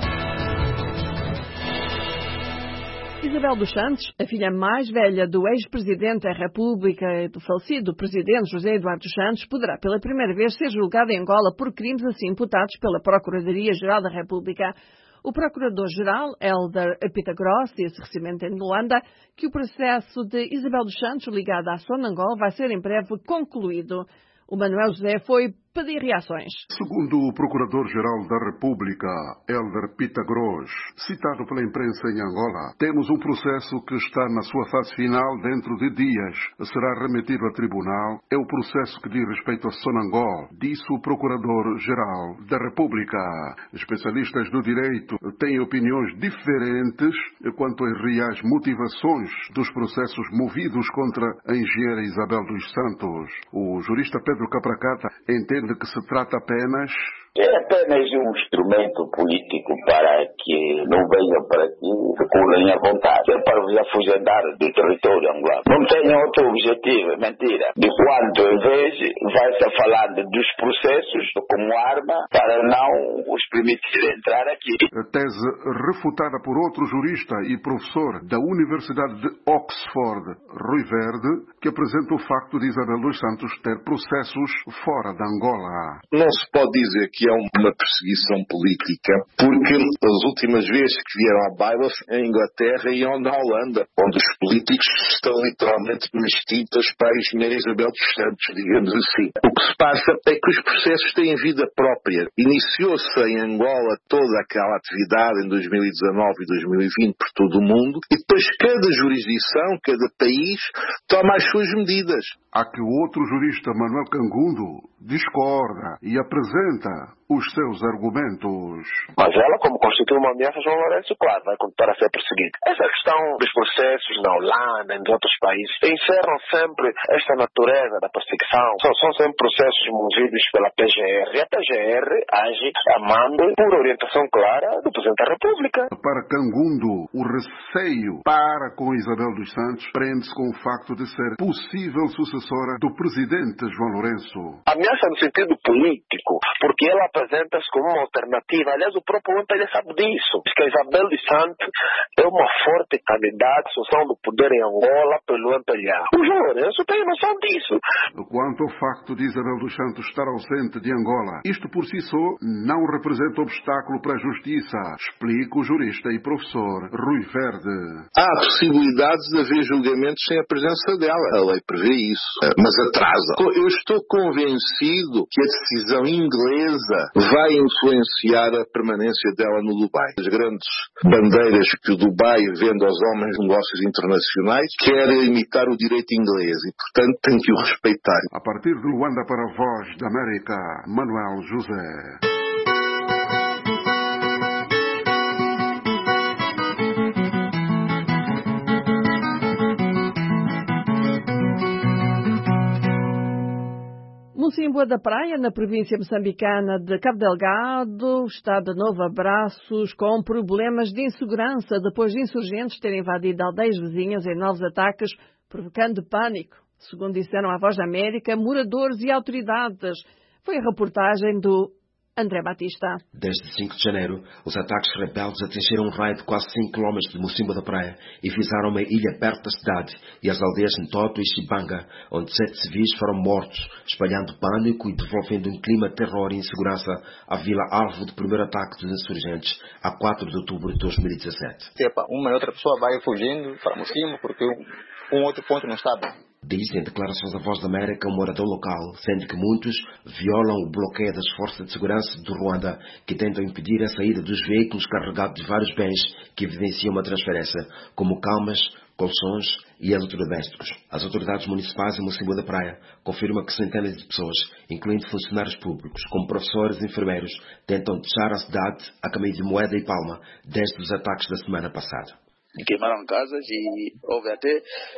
Isabel dos Santos, a filha mais velha do ex-presidente da República e do falecido presidente José Eduardo dos Santos, poderá pela primeira vez ser julgada em Angola por crimes assim imputados pela Procuradoria-Geral da República. O Procurador-Geral, Helder Pitagross, disse recentemente em Luanda que o processo de Isabel dos Santos ligado à Sonangol vai ser em breve concluído. O Manuel José foi pedir reações. Segundo o Procurador-Geral da República, Helder Pitagross, citado pela imprensa em Angola, temos um processo que está na sua fase final. Dentro de dias será remetido a tribunal. É o processo que diz respeito a Sonangol, disse o Procurador-Geral da República. Especialistas do direito têm opiniões diferentes quanto às reais motivações dos processos movidos contra a engenheira Isabel dos Santos. O jurista Pedro Capracata entende que se trata apenas... É apenas um instrumento político para que não venham para aqui e recolhem à vontade. É para vos afugentar do território angolano. Não tenham outro objetivo, é mentira. De quanto em vez vai-se falando dos processos como arma para não os permitir entrar aqui. A tese refutada por outro jurista e professor da Universidade de Oxford, Rui Verde, que apresenta o facto de Isabel dos Santos ter processos fora de Angola. Não se pode dizer que é uma perseguição política, porque as últimas vezes que vieram à baila em Inglaterra e na Holanda, onde os políticos estão literalmente mestitos para a engenheira Isabel dos Santos, digamos assim. O que se passa é que os processos têm vida própria. Iniciou-se em Angola toda aquela atividade em dois mil e dezanove e dois mil e vinte por todo o mundo, e depois cada jurisdição, cada país, toma as suas medidas. Há que o outro jurista, Manuel Cangundo, discorda e apresenta os seus argumentos. Mas ela, como constitui uma ameaça, João Lourenço, claro, vai continuar a ser perseguida. Essa questão dos processos na Holanda, em outros países, encerram sempre esta natureza da perseguição. São, são sempre processos movidos pela P G R. E a P G R age a mando por orientação clara do Presidente da República. Para Cangundo, o receio para com Isabel dos Santos prende-se com o facto de ser possível sucessora do Presidente João Lourenço. Ameaça no sentido político, porque ela apresenta-se como uma alternativa. Aliás, o próprio M P sabe disso. Diz que a Isabel dos Santos é uma forte candidata à assunção do poder em Angola pelo M P L A. O João Lourenço tem noção disso. Quanto ao facto de Isabel dos Santos estar ausente de Angola, isto por si só não representa obstáculo para a justiça, explica o jurista e professor Rui Verde. Há possibilidades de haver julgamentos sem a presença dela. A lei prevê isso, mas atrasa. Eu estou convencido que a decisão inglesa vai influenciar a permanência dela no Dubai. As grandes bandeiras que o Dubai vende aos homens de negócios internacionais querem imitar o direito inglês e, portanto, tem que o respeitar. A partir de Luanda para a Voz da América, Manuel José. Mocimboa da Praia, na província moçambicana de Cabo Delgado, está de novo a braços com problemas de insegurança depois de insurgentes terem invadido aldeias vizinhas em novos ataques, provocando pânico. Segundo disseram à Voz da América, moradores e autoridades. Foi a reportagem do André Batista. Desde cinco de janeiro, os ataques rebeldes atingiram um raio de quase cinco quilómetros de Mocimboa da Praia e visaram uma ilha perto da cidade e as aldeias Ntoto e Chibanga, onde sete civis foram mortos, espalhando pânico e devolvendo um clima de terror e insegurança à vila alvo do primeiro ataque dos insurgentes a quatro de outubro de dois mil e dezassete. Uma e outra pessoa vai fugindo para Mocimboa porque um outro ponto não está bem. Diz em declarações à Voz da América um morador local, sendo que muitos violam o bloqueio das forças de segurança do Ruanda, que tentam impedir a saída dos veículos carregados de vários bens que evidenciam uma transferência, como camas, colchões e eletrodomésticos. As autoridades municipais em Mocimboa da Praia confirmam que centenas de pessoas, incluindo funcionários públicos, como professores e enfermeiros, tentam deixar a cidade a caminho de Moeda e Palma desde os ataques da semana passada. Queimaram casas e houve até,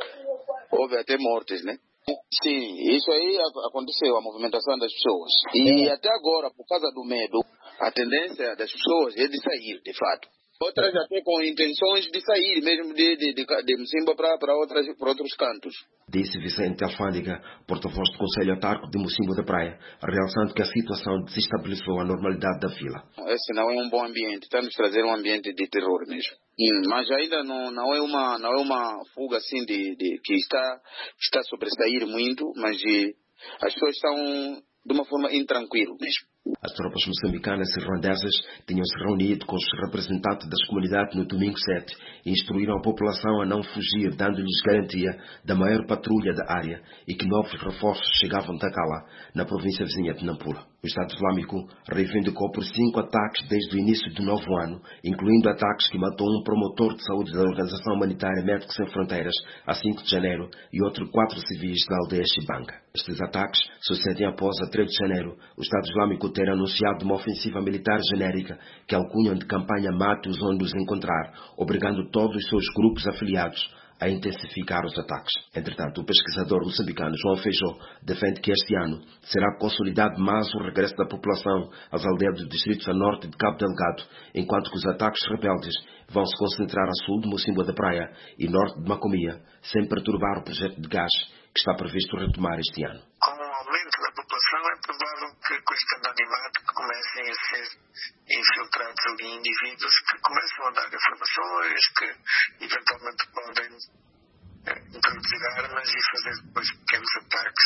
houve até mortes, né? Sim, isso aí aconteceu, a movimentação das pessoas. E até agora, por causa do medo, a tendência das pessoas é de sair, de fato. Outras até com intenções de sair, mesmo de, de, de, de Mocimboa para, para, outras, para outros cantos. Disse Vicente Alfândega, porta-voz do Conselho Autarco de Mocimboa da Praia, realçando que a situação desestabilizou a normalidade da vila. Esse não é um bom ambiente, está nos trazer um ambiente de terror mesmo. Mas ainda não, não, é, uma, não é uma fuga assim de, de, que está, está a sobressair muito, mas de, as pessoas estão de uma forma intranquila mesmo. As tropas moçambicanas e ruandesas tinham se reunido com os representantes das comunidades no domingo sete e instruíram a população a não fugir, dando-lhes garantia da maior patrulha da área e que novos reforços chegavam de Takala, na província vizinha de Nampula. O Estado Islâmico reivindicou por cinco ataques desde o início do novo ano, incluindo ataques que matou um promotor de saúde da Organização Humanitária Médicos Sem Fronteiras a cinco de janeiro e outros quatro civis da aldeia Chibanga. Estes ataques sucedem após a três de janeiro o Estado Islâmico ter anunciado uma ofensiva militar genérica que alcunham de campanha Mate-os onde os encontrar, obrigando todos os seus grupos afiliados a intensificar os ataques. Entretanto, o pesquisador moçambicano João Feijó defende que este ano será consolidado mais o regresso da população às aldeias dos distritos a norte de Cabo Delgado, enquanto que os ataques rebeldes vão se concentrar a sul de Mocimboa da Praia e norte de Macomia, sem perturbar o projeto de gás que está previsto retomar este ano. Com o aumento da população, é provável que com este anonimato comecem a ser infiltrados ali indivíduos que começam a dar informações, que eventualmente podem introduzir armas e fazer depois pequenos ataques.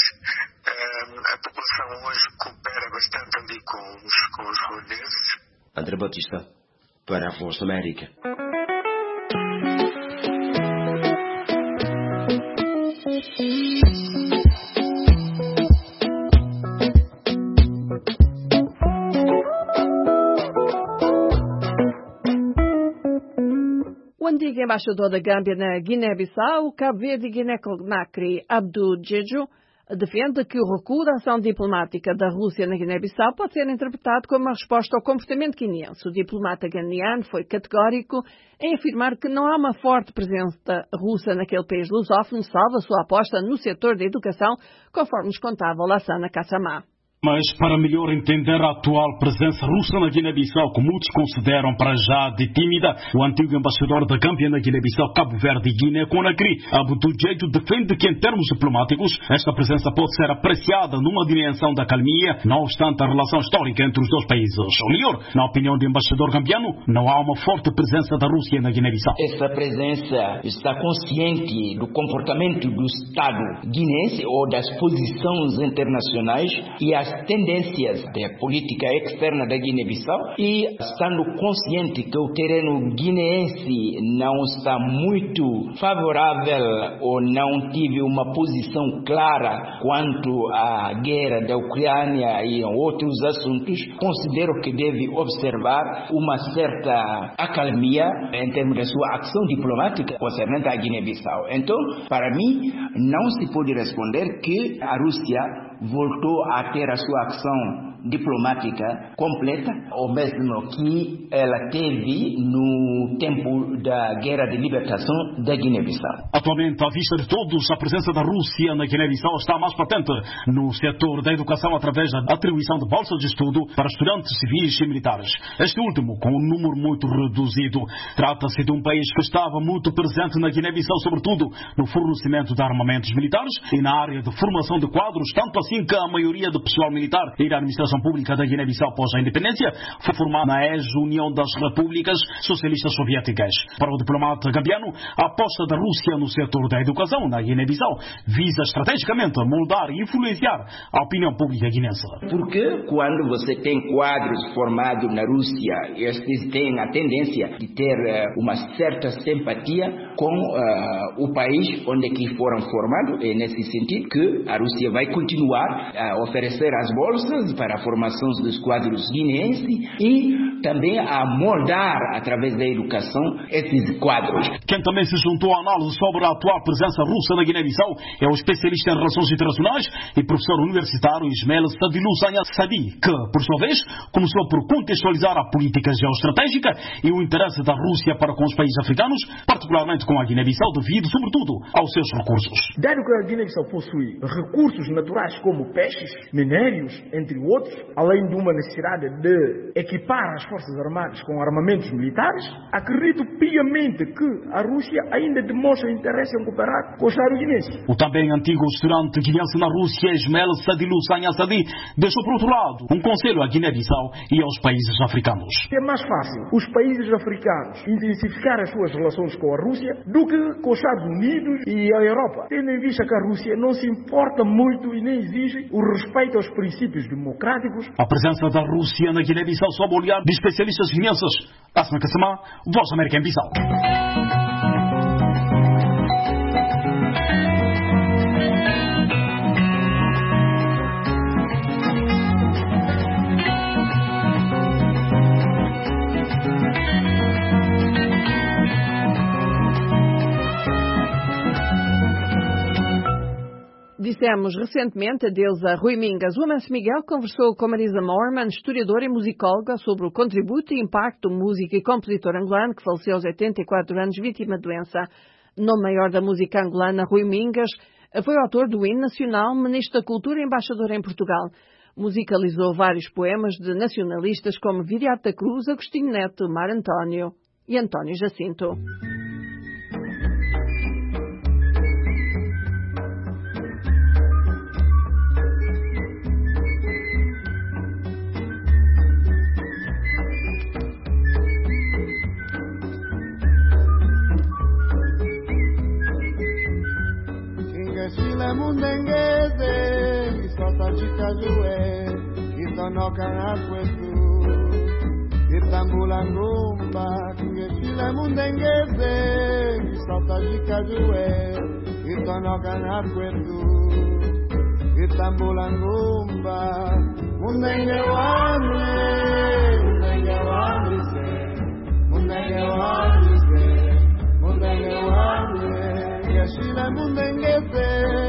A população hoje coopera bastante ali com os, com os ruandeses. André Batista, para a Voz da América. O antigo embaixador da Gâmbia na Guiné-Bissau, Cabo Verde e Guiné-Conakry, Abdou Djeju, defende que o recuo da ação diplomática da Rússia na Guiné-Bissau pode ser interpretado como uma resposta ao comportamento guineense. O diplomata ganiano foi categórico em afirmar que não há uma forte presença russa naquele país lusófono, salvo a sua aposta no setor da educação, conforme nos contava Lassana Kassamá. Mas para melhor entender a atual presença russa na Guiné-Bissau, que muitos consideram para já de tímida, o antigo embaixador da Gâmbia na Guiné-Bissau, Cabo Verde e Guiné-Conakry, Abdou Djeju, defende que em termos diplomáticos esta presença pode ser apreciada numa dimensão da calmia, não obstante a relação histórica entre os dois países. Ou melhor, na opinião do embaixador gambiano, não há uma forte presença da Rússia na Guiné-Bissau. Essa presença está consciente do comportamento do Estado guinense ou das posições internacionais e as tendências da política externa da Guiné-Bissau e estando consciente que o terreno guineense não está muito favorável ou não tive uma posição clara quanto à guerra da Ucrânia e outros assuntos, considero que deve observar uma certa acalmia em termos da sua ação diplomática concernente à Guiné-Bissau. Então, para mim, não se pode responder que a Rússia voltou a ter a sua ação diplomática completa, ou mesmo que ela teve no tempo da Guerra de Libertação da Guiné-Bissau. Atualmente, à vista de todos, a presença da Rússia na Guiné-Bissau está mais patente no setor da educação através da atribuição de bolsas de estudo para estudantes civis e militares. Este último, com um número muito reduzido. Trata-se de um país que estava muito presente na Guiné-Bissau, sobretudo no fornecimento de armamentos militares e na área de formação de quadros, tanto a assim que a maioria do pessoal militar e da administração pública da Guiné-Bissau após a independência foi formada na E S, União das Repúblicas Socialistas Soviéticas. Para o diplomata gambiano, a aposta da Rússia no setor da educação na Guiné-Bissau visa estrategicamente moldar e influenciar a opinião pública guinense. Porque quando você tem quadros formados na Rússia, estes têm a tendência de ter uh, uma certa simpatia com uh, o país onde que foram formados. É nesse sentido que a Rússia vai continuar a oferecer as bolsas para a formação dos quadros guineenses e também a moldar, através da educação, esses quadros. Quem também se juntou à análise sobre a atual presença russa na Guiné-Bissau é o especialista em relações internacionais e professor universitário Ismael Sadilou Sanya Sadi, que, por sua vez, começou por contextualizar a política geoestratégica e o interesse da Rússia para com os países africanos, particularmente com a Guiné-Bissau, devido, sobretudo, aos seus recursos. Dado que a Guiné-Bissau possui recursos naturais como peixes, minérios, entre outros, além de uma necessidade de equipar as Forças Armadas com armamentos militares, acredito piamente que a Rússia ainda demonstra interesse em cooperar com o Estado guinense. O também antigo estudante guinense na Rússia, Ismael Sadilou Sanya Sadi, deixou por outro lado um conselho à Guiné-Bissau e aos países africanos. É mais fácil os países africanos intensificar as suas relações com a Rússia do que com os Estados Unidos e a Europa, tendo em vista que a Rússia não se importa muito e nem exige o respeito aos princípios democráticos. A presença da Rússia na Guiné-Bissau sob o olhar de especialistas guinenses. Asma Kassamá, Voz da América em Bissau. Dissemos recentemente adeus a Rui Mingas. O Amancio Miguel conversou com Marisa Moorman, historiadora e musicóloga, sobre o contributo e impacto do músico e compositor angolano que faleceu aos oitenta e quatro anos, vítima de doença. Nome maior da música angolana, Rui Mingas, foi autor do hino nacional, ministro da Cultura e embaixador em Portugal. Musicalizou vários poemas de nacionalistas como Viriato da Cruz, Agostinho Neto, Mar António e António Jacinto. Mundengeze, isota chikajuwe, itonoka na kwetu, itambula ngumba, kingeshile mundengeze, isota chikajuwe, itonoka na kwetu, itambula ngumba, mundenge wangu, mundenge wangu se, mundenge wangu se, mundenge wangu, kingeshile mundengeze.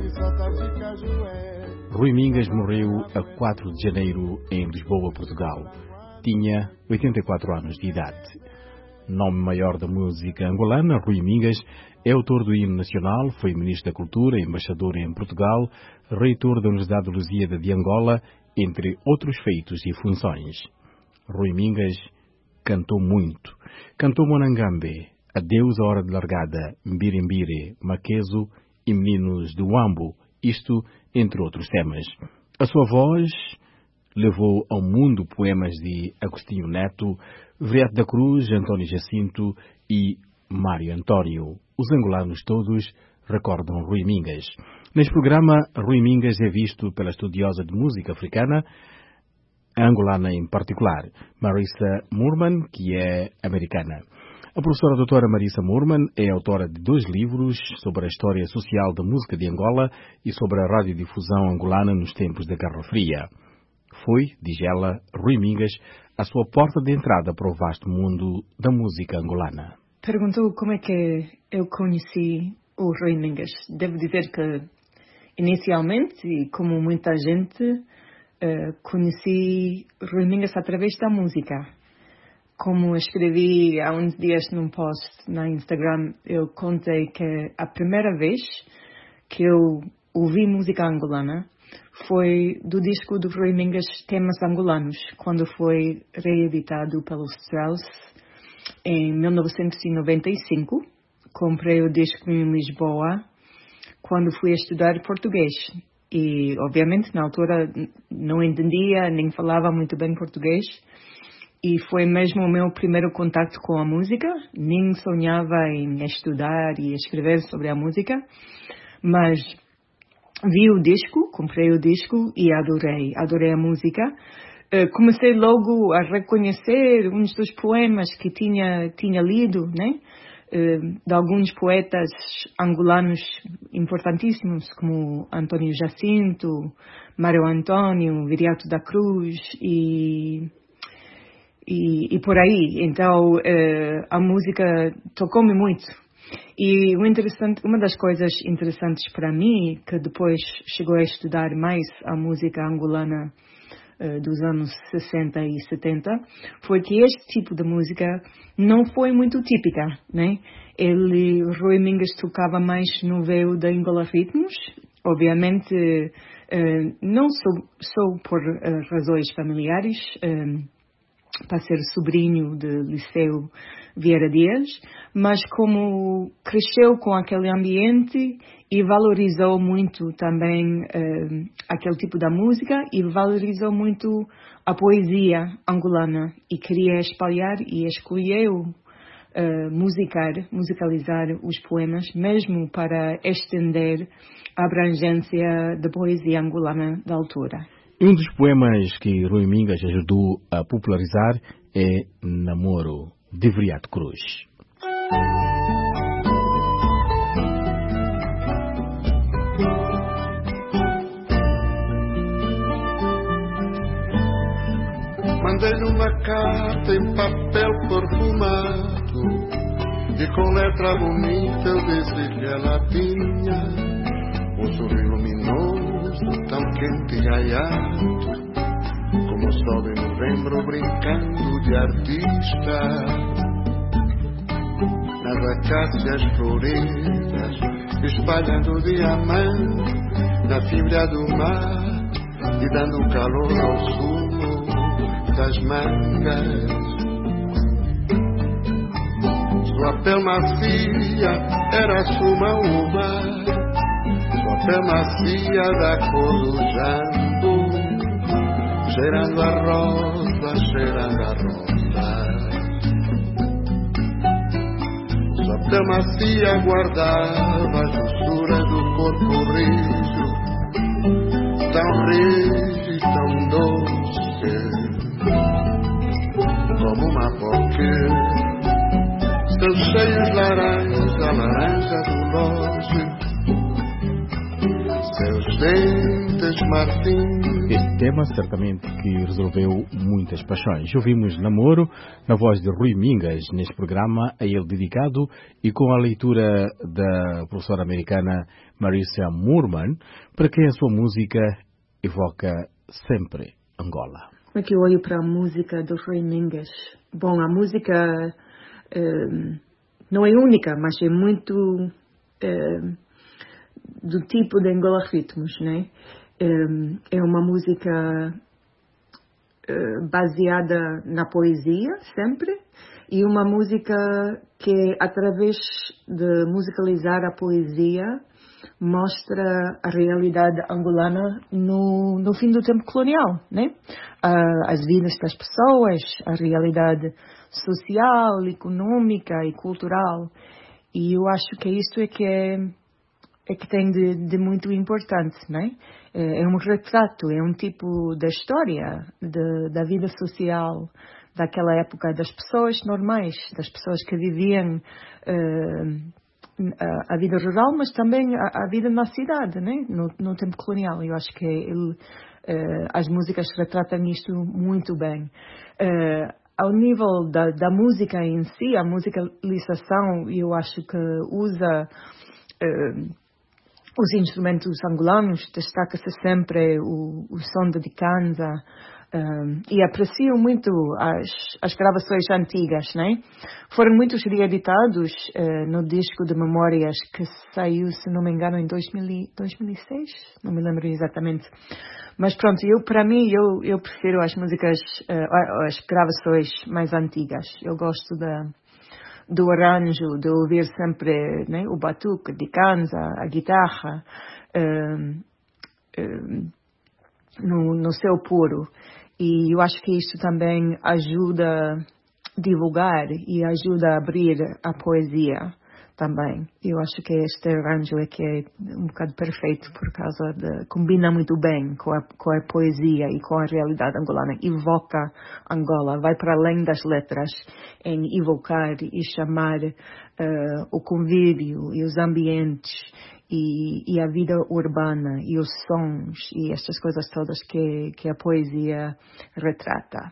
Rui Mingas morreu a quatro de janeiro em Lisboa, Portugal. Tinha oitenta e quatro anos de idade. Nome maior da música angolana, Rui Mingas é autor do hino nacional, foi ministro da Cultura, embaixador em Portugal, reitor da Universidade de Lusíada de Angola, entre outros feitos e funções. Rui Mingas cantou muito. Cantou Monangambe, Adeus à Hora de Largada, Mbirimbire, Maqueso e Meninos do Uambo, isto entre outros temas. A sua voz levou ao mundo poemas de Agostinho Neto, Viriato da Cruz, António Jacinto e Mário António. Os angolanos todos recordam Rui Mingas. Neste programa, Rui Mingas é visto pela estudiosa de música africana, a angolana em particular, Marisa Moorman, que é americana. A professora doutora Marisa Moorman é autora de dois livros sobre a história social da música de Angola e sobre a radiodifusão angolana nos tempos da Guerra Fria. Foi, diz ela, Rui Mingas, a sua porta de entrada para o vasto mundo da música angolana. Perguntou como é que eu conheci o Rui Mingas. Devo dizer que, inicialmente, como muita gente, conheci Rui Mingas através da música. Como escrevi há uns dias num post na Instagram, eu contei que a primeira vez que eu ouvi música angolana foi do disco do Rui Mingas, Temas Angolanos, quando foi reeditado pelo Strauss em mil novecentos e noventa e cinco. Comprei o disco em Lisboa quando fui estudar português E, obviamente, na altura não entendia, nem falava muito bem português. E foi mesmo o meu primeiro contato com a música. Nem sonhava em estudar e escrever sobre a música. Mas vi o disco, comprei o disco e adorei. Adorei a música. Uh, comecei logo a reconhecer uns dos poemas que tinha, tinha lido, né? Uh, de alguns poetas angolanos importantíssimos, como Antônio Jacinto, Mário Antônio, Viriato da Cruz e, e, e por aí. Então, uh, a música tocou-me muito. E o interessante, uma das coisas interessantes para mim, que depois chegou a estudar mais a música angolana dos anos sessenta e setenta, foi que este tipo de música não foi muito típica, né? Ele, Rui Mingas, tocava mais no veio da Angola Ritmos, obviamente não só, só por razões familiares, para ser sobrinho de Liceu Vieira Dias, mas como cresceu com aquele ambiente e valorizou muito também uh, aquele tipo de música e valorizou muito a poesia angolana e queria espalhar e escolheu uh, musicar, musicalizar os poemas, mesmo para estender a abrangência da poesia angolana da altura. E um dos poemas que Rui Mingas ajudou a popularizar é Namoro, de Viriato Cruz. Mandei-lhe uma carta em papel perfumado e com letra bonita eu disse que ela tinha um sorriso luminoso, tão quente e gaiato, como o sol de novembro brincando de artista. Nas acácias floridas, espalhando diamante na fibra do mar e dando calor ao sumo das mangas. Sua pele macia era suma uva, sua pele macia da cor do jambo, cheirando a rosa, cheirando a rosa. Sua pele macia guardava a doçura do corpo rijo, tão rijo e tão doce, como uma boquete. Seus cheios laranja, laranja do longe, seus dentes marfim. Este tema certamente que resolveu muitas paixões. Ouvimos Namoro na voz de Rui Mingas neste programa, a ele dedicado, e com a leitura da professora americana Marissa Moorman, para quem a sua música evoca sempre Angola. Como é que eu olho para a música do Rui Mingas? Bom, a música Um, não é única, mas é muito um, do tipo de Angola Ritmos, né? Um, é uma música uh, baseada na poesia, sempre, e uma música que, através de musicalizar a poesia, mostra a realidade angolana no, no fim do tempo colonial, né? Uh, as vidas das pessoas, a realidade social, econômica e cultural. E eu acho que isso é que é, é que tem de, de muito importante, né? É, é um retrato, é um tipo da história, de, da vida social daquela época, das pessoas normais, das pessoas que viviam uh, a, a vida rural, mas também a, a vida na cidade, né? No, no tempo colonial. Eu acho que ele, uh, as músicas retratam isto muito bem. Uh, Ao nível da, da música em si, a musicalização, eu acho que usa uh, os instrumentos angolanos, destaca-se sempre o, o som de Dikanza, um, e aprecio muito as, as gravações antigas, né? Foram muitos reeditados uh, no disco de memórias que saiu, se não me engano, em dois mil e seis, não me lembro exatamente. Mas pronto, eu, para mim, eu, eu prefiro as músicas, uh, as gravações mais antigas. Eu gosto da, do arranjo, de ouvir sempre, né, o batuque, de Dikanza, a guitarra. Uh, no, no seu puro. E eu acho que isso também ajuda a divulgar e ajuda a abrir a poesia também. Eu acho que este arranjo é que é um bocado perfeito por causa de... combina muito bem com a, com a poesia e com a realidade angolana. Evoca Angola, vai para além das letras em evocar e chamar uh, o convívio e os ambientes e, e a vida urbana e os sons e estas coisas todas que, que a poesia retrata.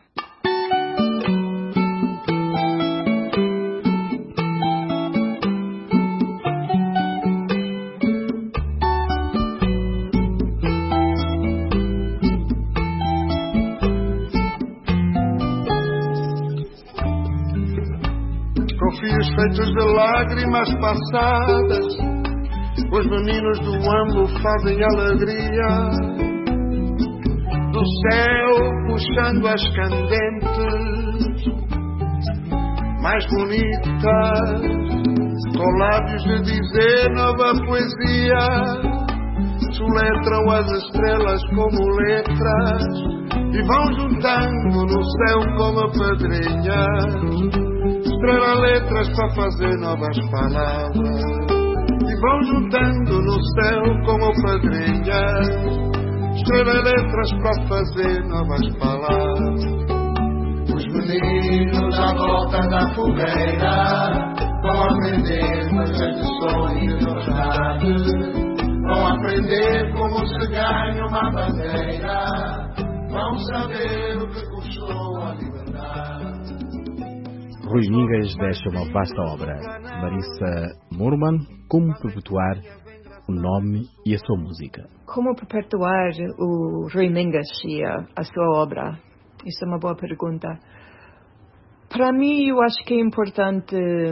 Feitos de lágrimas passadas, os meninos do ambo fazem alegria. Do céu puxando as candentes mais bonitas, com lábios de dizer nova poesia. Soletram as estrelas como letras e vão juntando no céu como pedrinhas. Estrela letras para fazer novas palavras e vão juntando no céu como pedrinhas. Estrela letras para fazer novas palavras. Os meninos à volta da fogueira vão aprender coisas de sonho e verdade. Vão aprender como se ganha uma bandeira. Vão saber o que custou a liberdade. Rui Mingas deixa uma vasta obra. Marissa Murman, como perpetuar o nome e a sua música? Como perpetuar o Rui Mingas e a, a sua obra? Isso é uma boa pergunta. Para mim, eu acho que é importante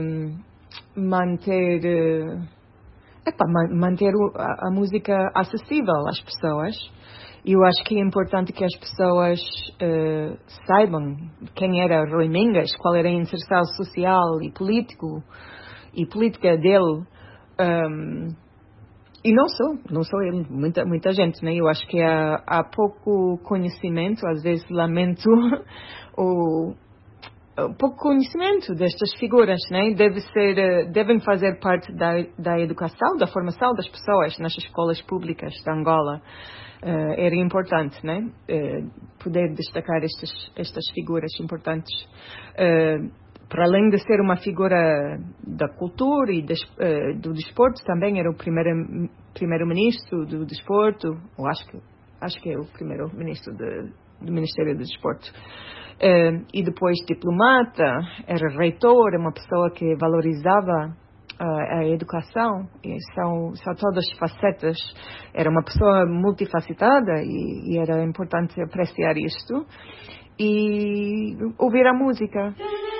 manter, epa, manter a, a música acessível às pessoas. Eu acho que é importante que as pessoas uh, saibam quem era Rui Mingas, qual era a inserção social e político e política dele. Um, e não só, não só ele, muita, muita gente, né? Eu acho que há, há pouco conhecimento, às vezes lamento o pouco conhecimento destas figuras, né? Deve ser, devem fazer parte da, da educação, da formação das pessoas nas escolas públicas de Angola. Uh, era importante, né? Uh, poder destacar estas, estas figuras importantes. Uh, para além de ser uma figura da cultura e des, uh, do desporto, também era o primeiro primeiro-ministro do desporto, ou acho que, acho que é o primeiro-ministro de, do Ministério do Desporto. Uh, e depois diplomata, era reitor, uma pessoa que valorizava a, a educação, e são, são todas facetas. Era uma pessoa multifacetada e, e era importante apreciar isto e ouvir a música.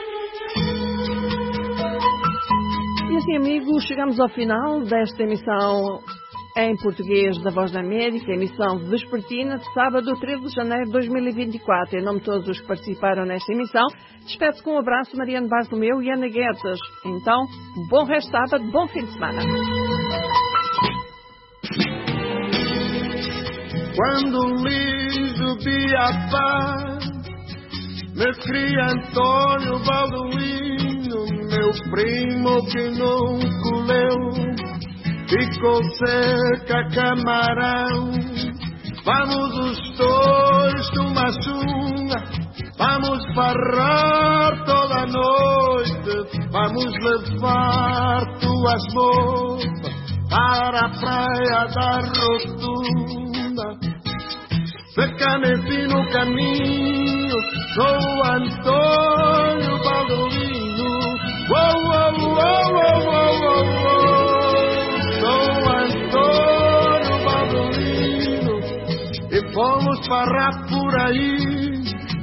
E assim, amigos, chegamos ao final desta emissão em português da Voz da América, emissão vespertina de sábado, treze de janeiro de dois mil e vinte e quatro. Em nome de todos os que participaram nesta emissão, despeço com um abraço Mariano Bartolomeu e Ana Guedes. Então, bom resto de sábado, bom fim de semana. Quando liso Biapá me cria Antônio Balduino, meu primo que nunca leu, ficou seca camarão. Vamos os dois numa chunga, vamos farrar toda a noite, vamos levar tuas moças para a praia da Rotunda. Seca-me no caminho, sou Antônio Balduino. Uou, uou, uou, uou, uou, uou. Sou Antônio Balduino e fomos farrar por aí.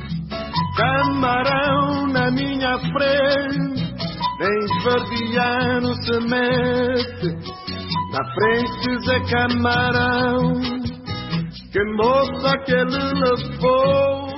Camarão na minha frente, nem verdiano se mete. Na frente Zé Camarão, que moça que ele levou.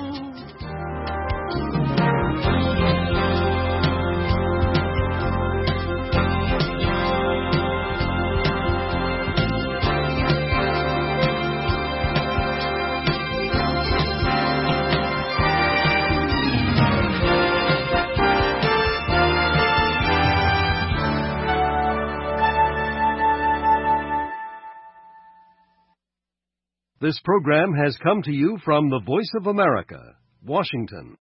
This program has come to you from the Voice of America, Washington.